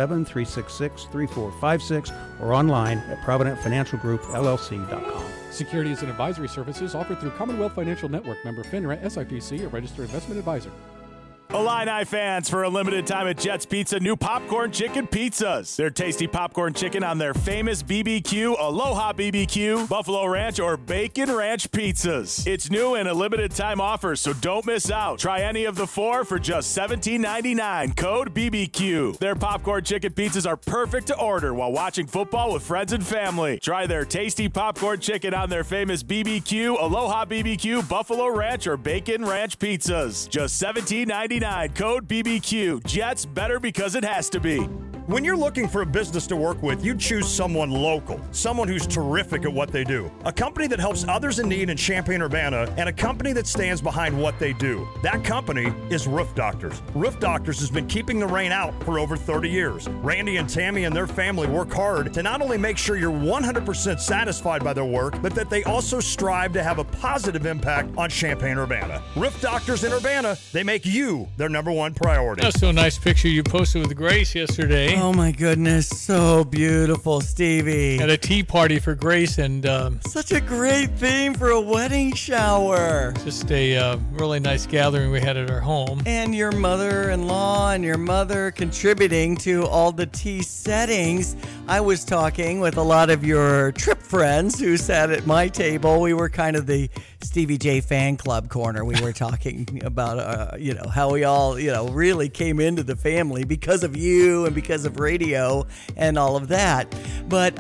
217-366-3456 or online at providentfinancialgroupllc.com. Securities and advisory services offered through Commonwealth Financial Network, member FINRA, SIPC, a registered investment advisor. Illini fans, for a limited time at Jets Pizza, new popcorn chicken pizzas. Their tasty popcorn chicken on their famous BBQ, Aloha BBQ, Buffalo Ranch, or Bacon Ranch pizzas. It's new and a limited time offer, so don't miss out. Try any of the four for just $17.99. Code BBQ. Their popcorn chicken pizzas are perfect to order while watching football with friends and family. Try their tasty popcorn chicken on their famous BBQ, Aloha BBQ, Buffalo Ranch, or Bacon Ranch pizzas. Just $17.99. Code BBQ. Jets, better because it has to be. When you're looking for a business to work with, you choose someone local, someone who's terrific at what they do, a company that helps others in need in Champaign-Urbana, and a company that stands behind what they do. That company is Roof Doctors. Roof Doctors has been keeping the rain out for over 30 years. Randy and Tammy and their family work hard to not only make sure you're 100% satisfied by their work, but that they also strive to have a positive impact on Champaign-Urbana. Roof Doctors in Urbana, they make you their number one priority. That's so nice picture you posted with Grace yesterday. Oh my goodness, so beautiful, Stevie. At a tea party for Grace, and such a great theme for a wedding shower. Just a really nice gathering we had at our home. And your mother-in-law and your mother contributing to all the tea settings. I was talking with a lot of your trip friends who sat at my table. We were kind of the Stevie J fan club corner. We were talking about, how we all, really came into the family because of you and because of radio and all of that. But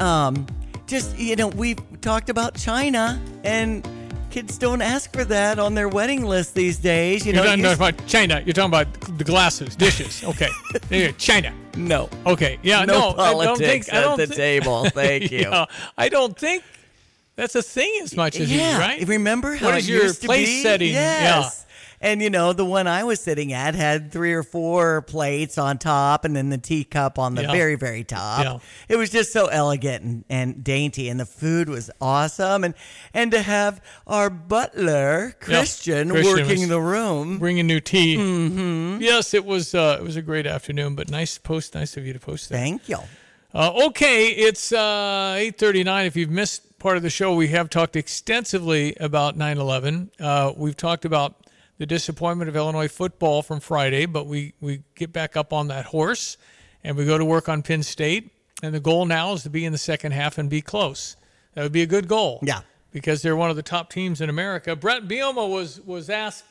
we've talked about China, and kids don't ask for that on their wedding list these days. You're not talking about China. You're talking about the glasses, dishes. Okay. China. No. Okay. Yeah. No politics at the table. Thank you. Yeah, I don't think that's a thing as much as you, right? Remember how what is your place setting? Yes. Yeah. And, the one I was sitting at had 3 or 4 plates on top and then the teacup on the very, very top. Yeah. It was just so elegant and dainty, and the food was awesome. And to have our butler, Christian working the room. Bringing new tea. Mm-hmm. Yes, it was a great afternoon, but nice of you to post that. Thank you. Okay, it's 8:39. If you've missed part of the show, we have talked extensively about 9/11. We've talked about the disappointment of Illinois football from Friday, but we get back up on that horse and we go to work on Penn State. And the goal now is to be in the second half and be close. That would be a good goal. Yeah. Because they're one of the top teams in America. Brett Bielema was asked,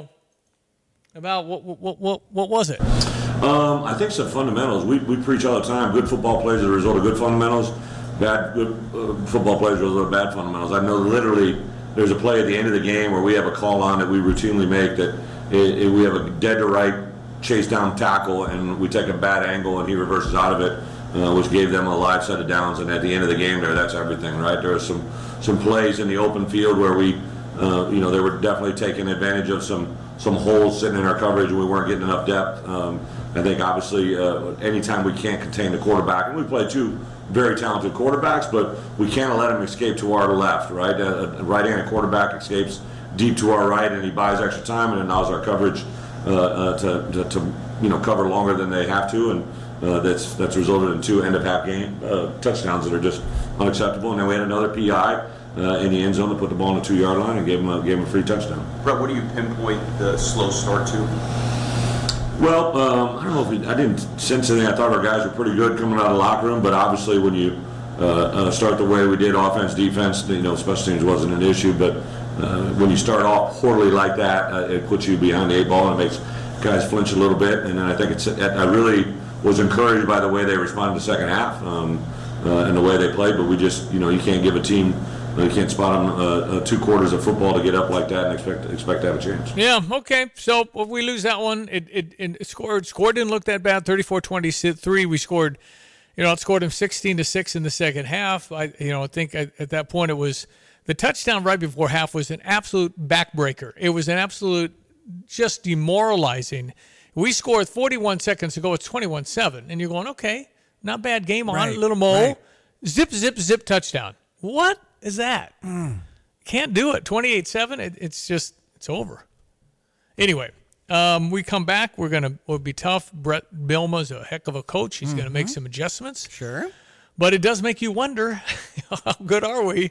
about what was it? I think some fundamentals. We preach all the time, good football plays are the result of good fundamentals. Good football plays are the result of bad fundamentals. I know literally there's a play at the end of the game where we have a call on that we routinely make that we have a dead to right chase down tackle, and we take a bad angle and he reverses out of it, which gave them a live set of downs. And at the end of the game there, that's everything, right? There are some plays in the open field where we, they were definitely taking advantage of some holes sitting in our coverage and we weren't getting enough depth. I think obviously anytime we can't contain the quarterback, and we play two very talented quarterbacks, but we can't let him escape to our left, right? A right-handed quarterback escapes deep to our right and he buys extra time and allows our coverage to cover longer than they have to, and that's resulted in 2 end-of-half game touchdowns that are just unacceptable. And then we had another PI in the end zone to put the ball on the 2-yard line and gave him a free touchdown. Brett, what do you pinpoint the slow start to? Well, I don't know if I didn't sense anything. I thought our guys were pretty good coming out of the locker room, but obviously when you start the way we did, offense, defense, special teams wasn't an issue, but when you start off poorly like that, it puts you behind the 8 ball and it makes guys flinch a little bit. And then I think I really was encouraged by the way they responded in the second half and the way they played, but we just, you can't give a team, you can't spot them 2 quarters of football to get up like that and expect to have a chance. Yeah, okay. So if we lose that one, it score didn't look that bad, 34-23. We scored, outscored them 16-6 in the second half. I think at that point it was the touchdown right before half was an absolute backbreaker. It was an absolute just demoralizing. We scored 41 seconds to go. It's 21-7. And you're going, okay, not bad game on it. Little mole. Right. Zip, zip, zip touchdown. What is that? Can't do it. 28-7. It's over. Anyway, we come back. We'll be tough. Brett Bielema's a heck of a coach. He's going to make some adjustments. Sure. But it does make you wonder, how good are we?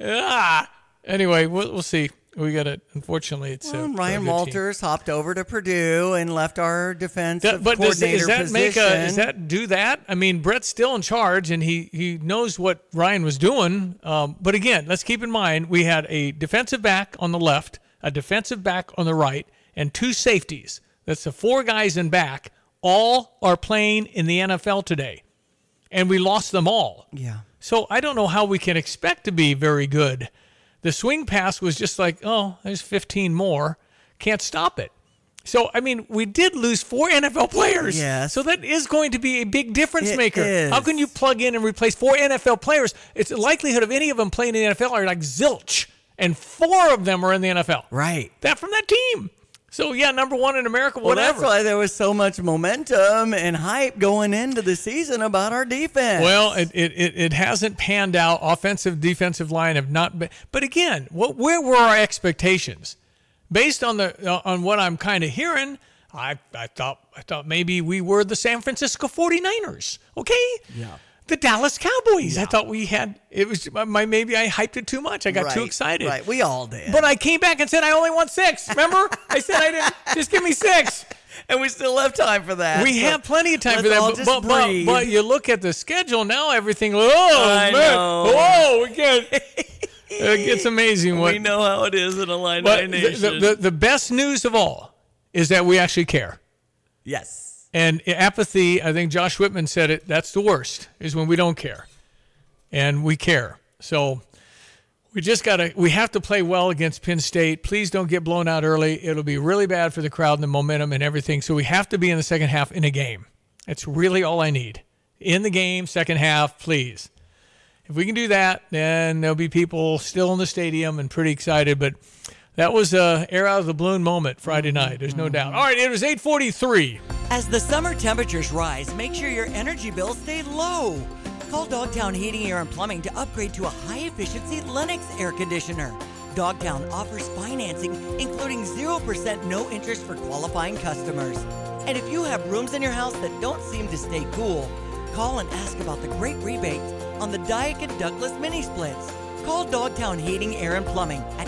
Anyway, we'll see. We got it. Unfortunately, it's Ryan Walters hopped over to Purdue and left our defensive coordinator position. Does that do that? I mean, Brett's still in charge, and he knows what Ryan was doing. But again, let's keep in mind we had a defensive back on the left, a defensive back on the right, and 2 safeties. That's the 4 guys in back. All are playing in the NFL today, and we lost them all. Yeah. So I don't know how we can expect to be very good. The swing pass was just like, oh, there's 15 more. Can't stop it. So, I mean, we did lose 4 NFL players. Yes. So that is going to be a big difference maker. Is. How can you plug in and replace 4 NFL players? It's the likelihood of any of them playing in the NFL are like zilch. And 4 of them are in the NFL. Right. That from that team. So, yeah, number 1 in America, whatever. Well, that's why there was so much momentum and hype going into the season about our defense. Well, it hasn't panned out. Offensive, defensive line have not been. But again, where were our expectations? Based on on what I'm kind of hearing, I thought maybe we were the San Francisco 49ers. Okay? Yeah. The Dallas Cowboys. Yeah. I thought we had, maybe I hyped it too much. I got too excited. Right, we all did. But I came back and said I only want 6. Remember? I said I didn't, just give me 6. And we still have time for that. We have plenty of time for that. But you look at the schedule now, everything, I know. Whoa, we can't. It's amazing. We know how it is in Illini Nation. The best news of all is that we actually care. Yes. And apathy, I think Josh Whitman said it, that's the worst, is when we don't care. And we care. So we have to play well against Penn State. Please don't get blown out early. It'll be really bad for the crowd and the momentum and everything. So we have to be in the second half in a game. That's really all I need. In the game, second half, please. If we can do that, then there'll be people still in the stadium and pretty excited. But that was a air out of the balloon moment Friday night. There's no doubt. All right, it was 8:43. As the summer temperatures rise, make sure your energy bills stay low. Call Dogtown Heating, Air, and Plumbing to upgrade to a high-efficiency Lennox air conditioner. Dogtown offers financing, including 0% no interest for qualifying customers. And if you have rooms in your house that don't seem to stay cool, call and ask about the great rebates on the Daikin Douglas mini splits. Call Dogtown Heating, Air, and Plumbing at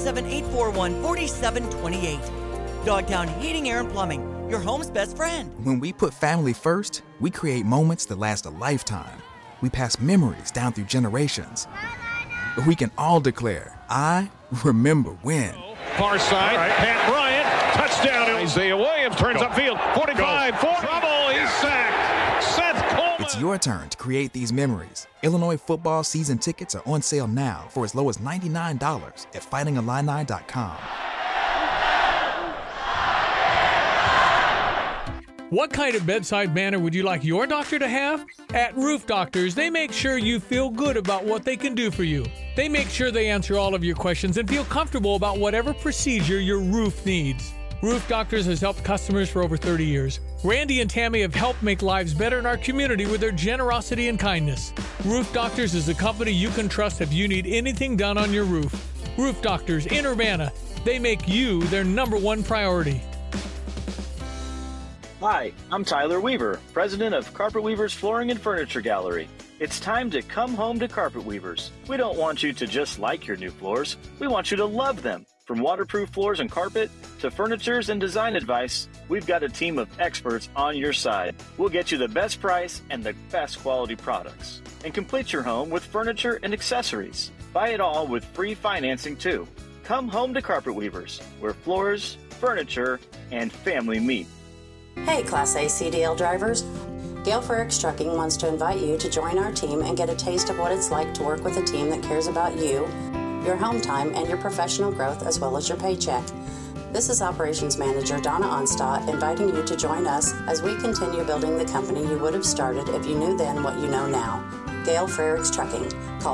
217-841-4728. Dogtown Heating, Air, and Plumbing, your home's best friend. When we put family first, we create moments that last a lifetime. We pass memories down through generations. We can all declare, I remember when. Far side, right. Pat Bryant, touchdown. Isaiah Williams turns upfield, 45, 40. Trouble, he's sacked. Seth Coleman. It's your turn to create these memories. Illinois football season tickets are on sale now for as low as $99 at fightingillini.com. What kind of bedside manner would you like your doctor to have? At Roof Doctors, they make sure you feel good about what they can do for you. They make sure they answer all of your questions and feel comfortable about whatever procedure your roof needs. Roof Doctors has helped customers for over 30 years. Randy and Tammy have helped make lives better in our community with their generosity and kindness. Roof Doctors is a company you can trust if you need anything done on your roof. Roof Doctors in Urbana. They make you their #1 priority. Hi, I'm Tyler Weaver, president of Carpet Weavers Flooring and Furniture Gallery. It's time to come home to Carpet Weavers. We don't want you to just like your new floors. We want you to love them. From waterproof floors and carpet to furnitures and design advice, we've got a team of experts on your side. We'll get you the best price and the best quality products. And complete your home with furniture and accessories. Buy it all with free financing too. Come home to Carpet Weavers, where floors, furniture, and family meet. Hey, Class A CDL drivers. Gail Frericks Trucking wants to invite you to join our team and get a taste of what it's like to work with a team that cares about you, your home time, and your professional growth, as well as your paycheck. This is Operations Manager Donna Onstadt inviting you to join us as we continue building the company you would have started if you knew then what you know now. Gail Frericks Trucking. Call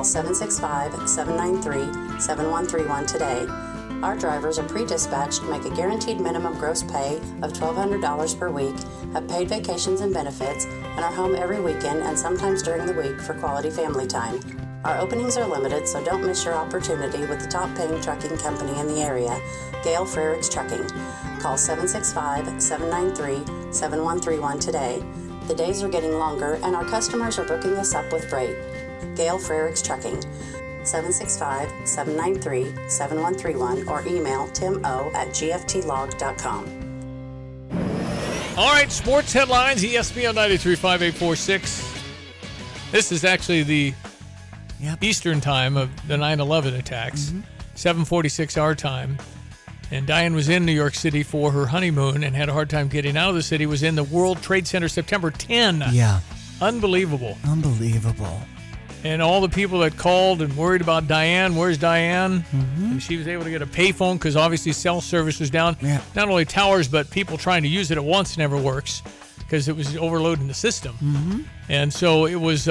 765-793-7131 today. Our drivers are pre-dispatched, make a guaranteed minimum gross pay of $1,200 per week, have paid vacations and benefits, and are home every weekend and sometimes during the week for quality family time. Our openings are limited, so don't miss your opportunity with the top-paying trucking company in the area, Gail Frericks Trucking. Call 765-793-7131 today. The days are getting longer, and our customers are booking us up with freight. Gail Frericks Trucking. 765-793-7131 or email timo@gftlog.com. All right, sports headlines, ESPN 93.5-846. This is actually the Eastern time of the 9/11 attacks, 7:46 our time. And Diane was in New York City for her honeymoon and had a hard time getting out of the city, was in the World Trade Center September 10. Yeah. Unbelievable. Unbelievable. And all the people that called and worried about Diane, where's Diane? And she was able to get a payphone because obviously cell service was down. Yeah. Not only towers, but people trying to use it at once never works because it was overloading the system. And so it was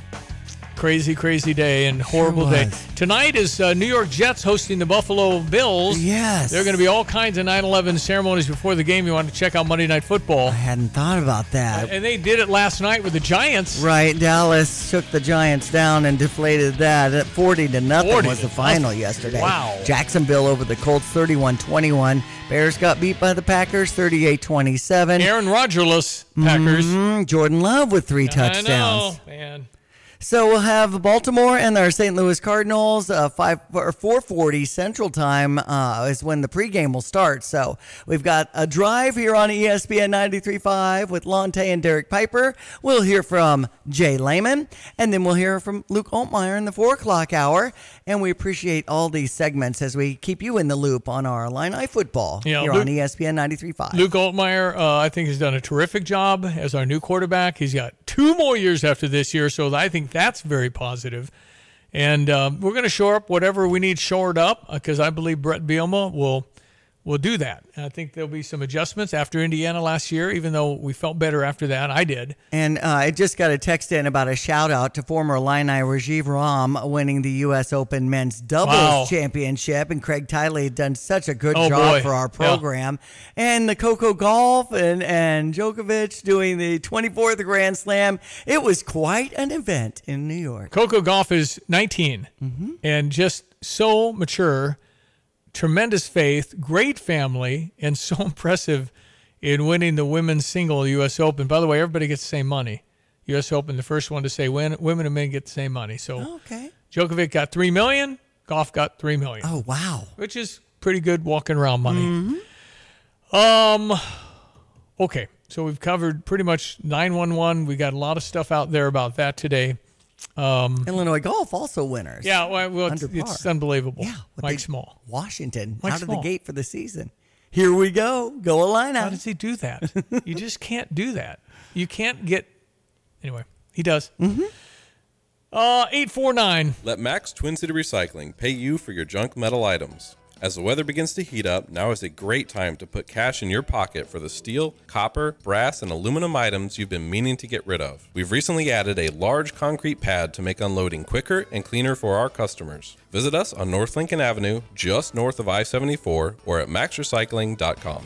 crazy day and horrible day. Tonight is New York Jets hosting the Buffalo Bills. Yes. There are going to be all kinds of 9/11 ceremonies before the game. You want to check out Monday Night Football. I hadn't thought about that. And they did it last night with the Giants. Right. Dallas took the Giants down and deflated that. 40-0 was the final yesterday. Wow. Jacksonville over the Colts 31-21. Bears got beat by the Packers 38-27. Aaron Rodgers-less Packers. Jordan Love with 3 touchdowns. I know, man. So we'll have Baltimore and our St. Louis Cardinals. 4:40 Central Time is when the pregame will start. So we've got a drive here on ESPN 93.5 with Lonte and Derek Piper. We'll hear from Jay Lehman, and then we'll hear from Luke Altmaier in the 4 o'clock hour. And we appreciate all these segments as we keep you in the loop on our Illini football here on ESPN 93.5. Luke Altmaier, I think, has done a terrific job as our new quarterback. He's got 2 more years after this year, so I think that's very positive. And we're going to shore up whatever we need shored up because I believe Brett Bielema will do that. And I think there'll be some adjustments after Indiana last year, even though we felt better after that. I did. And I just got a text in about a shout-out to former Illini Rajiv Ram winning the U.S. Open men's doubles championship. And Craig Tiley had done such a good job for our program. Yeah. And the Coco Golf and Djokovic doing the 24th Grand Slam. It was quite an event in New York. Coco Golf is 19 and just so mature. Tremendous faith, great family, and so impressive in winning the women's single U.S. Open. By the way, everybody gets the same money. U.S. Open, the first one to say women and men get the same money. So Djokovic got $3 million, Goff got $3 million. Oh, wow. Which is pretty good walking around money. Okay, so we've covered pretty much 911. We got a lot of stuff out there about that today. Illinois Golf also winners. Yeah, well it's unbelievable. Yeah, Mike Small. Washington Mike out of Small. the gate for the season. Here we go. Go Illini. How does he do that? You just can't do that. You can't get... Anyway, He does. 849. Let Max Twin City Recycling pay you for your junk metal items. As the weather begins to heat up, now is a great time to put cash in your pocket for the steel, copper, brass, and aluminum items you've been meaning to get rid of. We've recently added a large concrete pad to make unloading quicker and cleaner for our customers. Visit us on North Lincoln Avenue, just north of I-74, or at maxrecycling.com.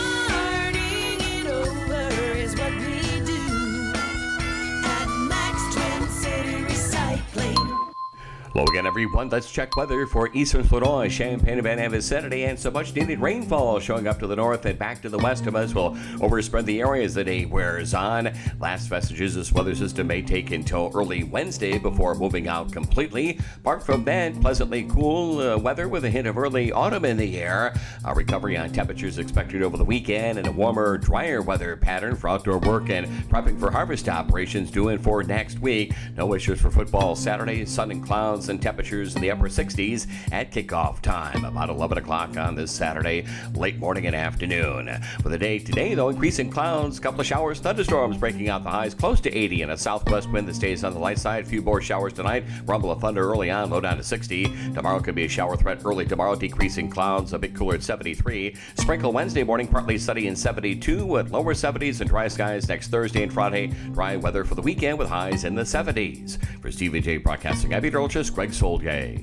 Hello again, everyone. Let's check weather for eastern Florida, Champaign-Urbana and vicinity, and some much-needed rainfall showing up to the north and back to the west of us will overspread the area as the day wears on. Last vestiges of this weather system may take until early Wednesday before moving out completely. Apart from that, pleasantly cool weather with a hint of early autumn in the air. A recovery on temperatures expected over the weekend and a warmer, drier weather pattern for outdoor work and prepping for harvest operations due in for next week. No issues for football Saturday. Sun and clouds and temperatures in the upper 60s at kickoff time, about 11 o'clock on this Saturday, late morning and afternoon. For the day today, though, increasing clouds, a couple of showers, thunderstorms breaking out the highs close to 80 and a southwest wind that stays on the light side. A few more showers tonight, rumble of thunder early on, low down to 60. Tomorrow could be a shower threat early tomorrow, decreasing clouds, a bit cooler at 73. Sprinkle Wednesday morning, partly sunny in 72 with lower 70s and dry skies next Thursday and Friday. Dry weather for the weekend with highs in the 70s. For Stephen J. Broadcasting, I'm Peter Olchis, Greg Soldier.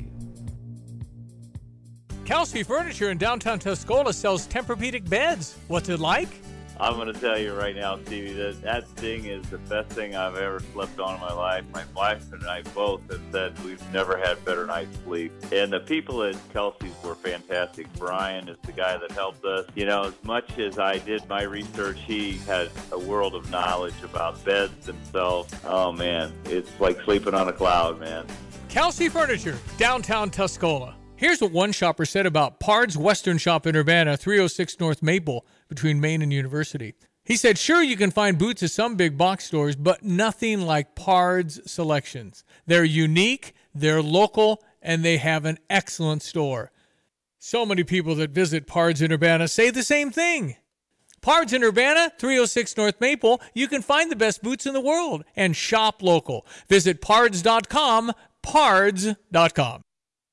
Kelsey Furniture in downtown Tuscola sells Tempur-Pedic beds. What's it like? I'm going to tell you right now, Stevie, that thing is the best thing I've ever slept on in my life. My wife and I both have said we've never had better night's sleep. And the people at Kelsey's were fantastic. Brian is the guy that helped us. You know, as much as I did my research, he had a world of knowledge about beds themselves. Oh, man, it's like sleeping on a cloud, man. Kelsey Furniture, downtown Tuscola. Here's what one shopper said about Pard's Western Shop in Urbana, 306 North Maple, between Main and University. He said, sure, you can find boots at some big box stores, but nothing like Pard's selections. They're unique, they're local, and they have an excellent store. So many people that visit Pard's in Urbana say the same thing. Pard's in Urbana, 306 North Maple. You can find the best boots in the world and shop local. Visit pards.com, pards.com.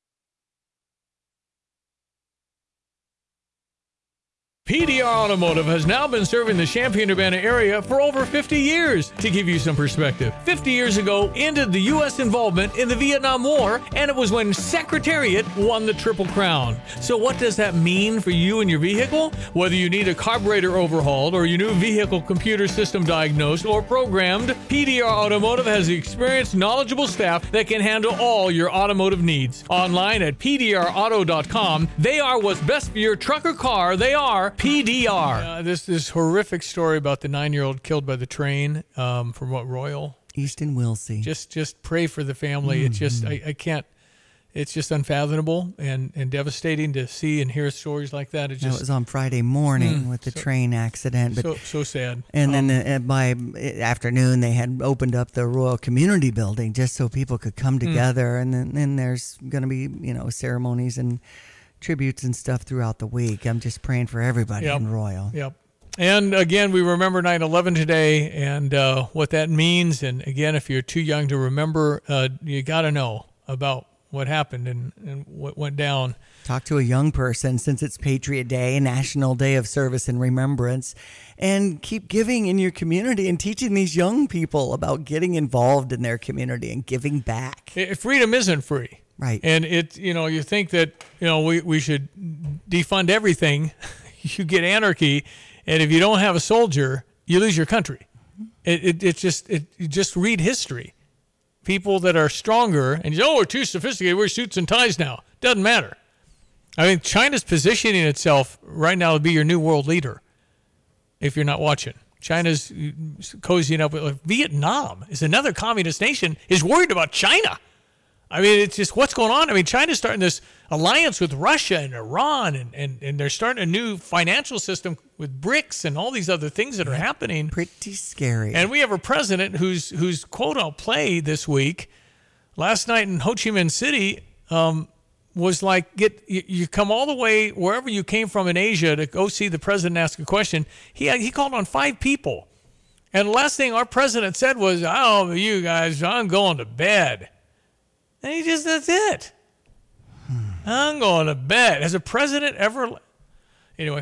PDR Automotive has now been serving the Champaign-Urbana area for over 50 years. To give you some perspective, 50 years ago ended the U.S. involvement in the Vietnam War, and it was when Secretariat won the Triple Crown. So what does that mean for you and your vehicle? Whether you need a carburetor overhauled or your new vehicle computer system diagnosed or programmed, PDR Automotive has the experienced, knowledgeable staff that can handle all your automotive needs. Online at pdrauto.com, they are what's best for your truck or car. They are PDR. This horrific story about the 9-year-old killed by the train from what, Royal? Easton Wilsey. Just pray for the family. It's just, I can't, it's just unfathomable and devastating to see and hear stories like that. It was on Friday morning with the train accident. But, so sad. And then by afternoon, they had opened up the Royal Community Building just so people could come together. And then there's going to be, ceremonies and tributes and stuff throughout the week. I'm just praying for everybody in Royal. Yep. And again, we remember 9/11 today and what that means. And again, if you're too young to remember, you got to know about what happened and what went down. Talk to a young person since it's Patriot Day, National Day of Service and Remembrance, and keep giving in your community and teaching these young people about getting involved in their community and giving back. Freedom isn't free. Right. And you think that, we should defund everything. You get anarchy. And if you don't have a soldier, you lose your country. You just read history. People that are stronger and we're too sophisticated. Wear suits and ties now. Doesn't matter. I mean, China's positioning itself right now to be your new world leader. If you're not watching, China's cozying up with Vietnam is another communist nation is worried about China. I mean, it's just what's going on. I mean, China's starting this alliance with Russia and Iran, and they're starting a new financial system with BRICS and all these other things that are happening. Pretty scary. And we have a president whose quote I'll play this week, last night in Ho Chi Minh City, was like, you come all the way wherever you came from in Asia to go see the president ask a question. He called on 5 people And the last thing our president said was, I don't know you guys, I'm going to bed. And that's it. I'm going to bed. Has a president ever... Anyway,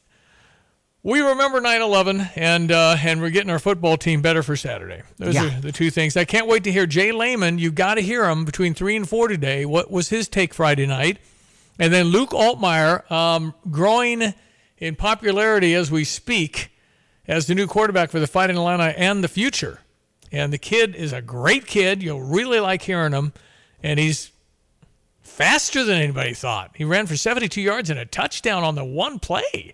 we remember 9/11, and we're getting our football team better for Saturday. Those are the two things. I can't wait to hear Jay Lehman. You've got to hear him between 3 and 4 today. What was his take Friday night? And then Luke Altmaier, growing in popularity as we speak as the new quarterback for the Fighting Illini and the future. And the kid is a great kid. You'll really like hearing him. And he's faster than anybody thought. He ran for 72 yards and a touchdown on the one play.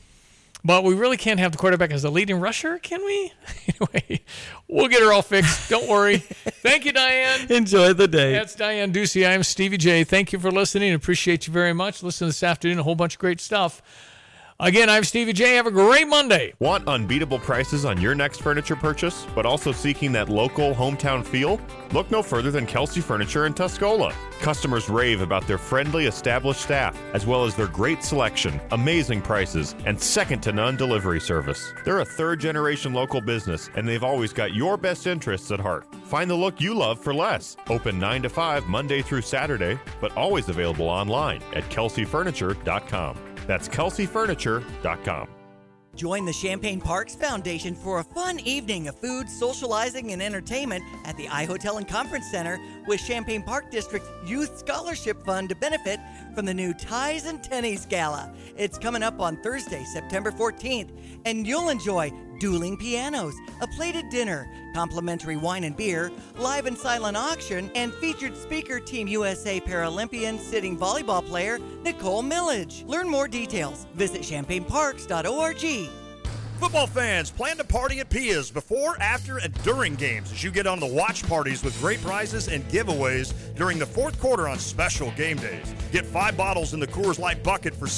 But we really can't have the quarterback as the leading rusher, can we? Anyway, we'll get her all fixed. Don't worry. Thank you, Diane. Enjoy the day. That's Diane Ducey. I'm Stevie J. Thank you for listening. Appreciate you very much. Listen this afternoon, a whole bunch of great stuff. Again, I'm Stevie J. Have a great Monday. Want unbeatable prices on your next furniture purchase, but also seeking that local hometown feel? Look no further than Kelsey Furniture in Tuscola. Customers rave about their friendly, established staff, as well as their great selection, amazing prices, and second-to-none delivery service. They're a third-generation local business, and they've always got your best interests at heart. Find the look you love for less. Open 9 to 5 Monday through Saturday, but always available online at kelseyfurniture.com. That's kelseyfurniture.com. Join the Champaign Parks Foundation for a fun evening of food, socializing, and entertainment at the iHotel and Conference Center with Champaign Park District Youth Scholarship Fund to benefit from the new Ties and Tennies Gala. It's coming up on Thursday, September 14th, and you'll enjoy dueling pianos, a plated dinner, complimentary wine and beer, live and silent auction, and featured speaker Team USA Paralympian sitting volleyball player Nicole Millage. Learn more details. Visit champaignparks.org. Football fans, plan to party at Pia's before, after, and during games as you get on the watch parties with great prizes and giveaways during the fourth quarter on special game days. Get 5 bottles in the Coors Light bucket for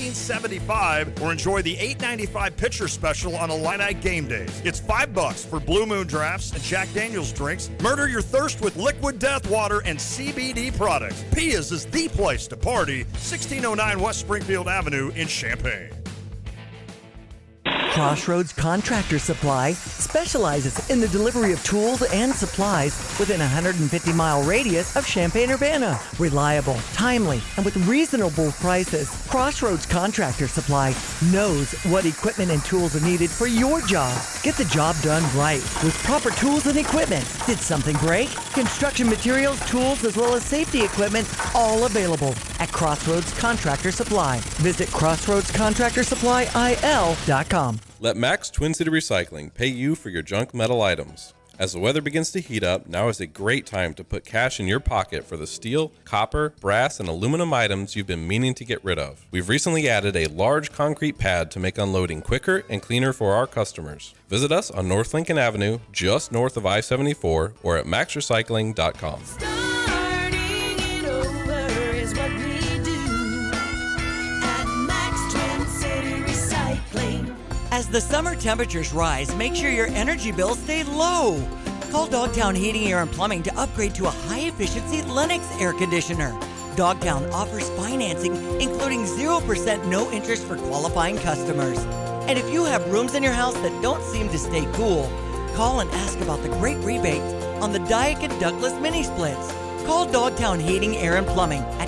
$16.75 or enjoy the $8.95 pitcher special on Illini game days. It's $5 for Blue Moon drafts and Jack Daniels drinks. Murder your thirst with liquid death water and CBD products. Pia's is the place to party. 1609 West Springfield Avenue in Champaign. Crossroads Contractor Supply specializes in the delivery of tools and supplies within a 150-mile radius of Champaign-Urbana. Reliable, timely, and with reasonable prices, Crossroads Contractor Supply knows what equipment and tools are needed for your job. Get the job done right with proper tools and equipment. Did something break? Construction materials, tools, as well as safety equipment, all available at Crossroads Contractor Supply. Visit crossroadscontractorsupplyil.com. Let Max Twin City Recycling pay you for your junk metal items. As the weather begins to heat up, now is a great time to put cash in your pocket for the steel, copper, brass, and aluminum items you've been meaning to get rid of. We've recently added a large concrete pad to make unloading quicker and cleaner for our customers. Visit us on North Lincoln Avenue, just north of I-74, or at maxrecycling.com. As the summer temperatures rise, make sure your energy bills stay low. Call Dogtown Heating, Air, and Plumbing to upgrade to a high-efficiency Lennox air conditioner. Dogtown offers financing, including 0% no interest for qualifying customers. And if you have rooms in your house that don't seem to stay cool, call and ask about the great rebates on the Daikin Douglas mini splits. Call Dogtown Heating, Air, and Plumbing at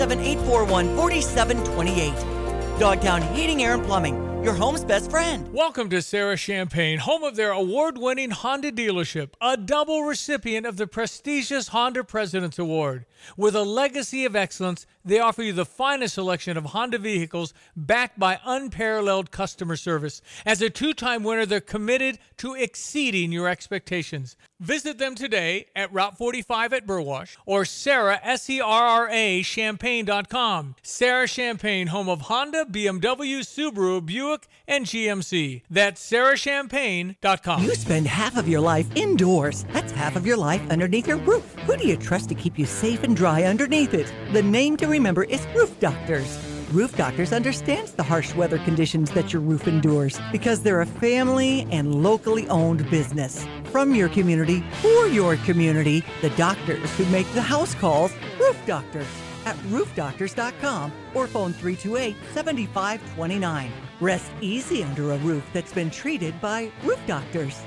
217-841-4728. Dogtown Heating, Air, and Plumbing, your home's best friend. Welcome to Sarah Champaign, home of their award-winning Honda dealership, a double recipient of the prestigious Honda President's Award. With a legacy of excellence, they offer you the finest selection of Honda vehicles backed by unparalleled customer service. As a 2-time winner, they're committed to exceeding your expectations. Visit them today at Route 45 at Burwash or Sarah, S-E-R-R-A, Champaign.com. Sarah Champaign, home of Honda, BMW, Subaru, Buick, and GMC. That's sarahchampaign.com. You spend half of your life indoors. That's half of your life underneath your roof. Who do you trust to keep you safe and dry underneath it? The name to remember is Roof Doctors. Roof Doctors understands the harsh weather conditions that your roof endures because they're a family and locally owned business. From your community, for your community, the doctors who make the house calls, Roof Doctors. at roofdoctors.com or phone 328-7529. Rest easy under a roof that's been treated by Roof Doctors.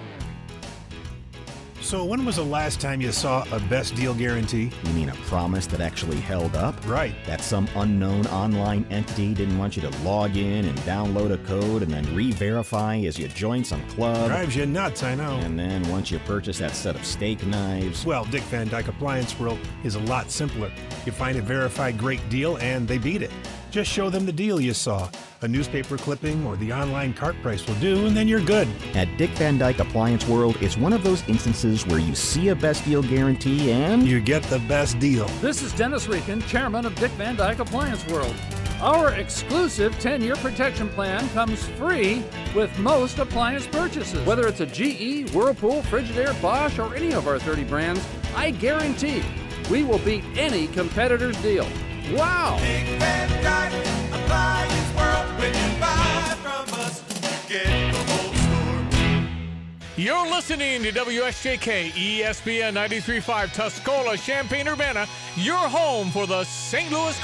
So when was the last time you saw a best deal guarantee? You mean a promise that actually held up? Right. That some unknown online entity didn't want you to log in and download a code and then re-verify as you join some club? Drives you nuts, I know. And then once you purchase that set of steak knives... Well, Dick Van Dyke Appliance World is a lot simpler. You find a verified great deal and they beat it. Just show them the deal you saw. A newspaper clipping or the online cart price will do, and then you're good. At Dick Van Dyke Appliance World, it's one of those instances where you see a best deal guarantee and... you get the best deal. This is Dennis Rieken, chairman of Dick Van Dyke Appliance World. Our exclusive 10-year protection plan comes free with most appliance purchases. Whether it's a GE, Whirlpool, Frigidaire, Bosch, or any of our 30 brands, I guarantee we will beat any competitor's deal. Wow! Dick Van Dyke Appliance World, when you buy from us, get the whole store. You're listening to WSJK ESPN 93.5 Tuscola, Champaign-Urbana, your home for the St. Louis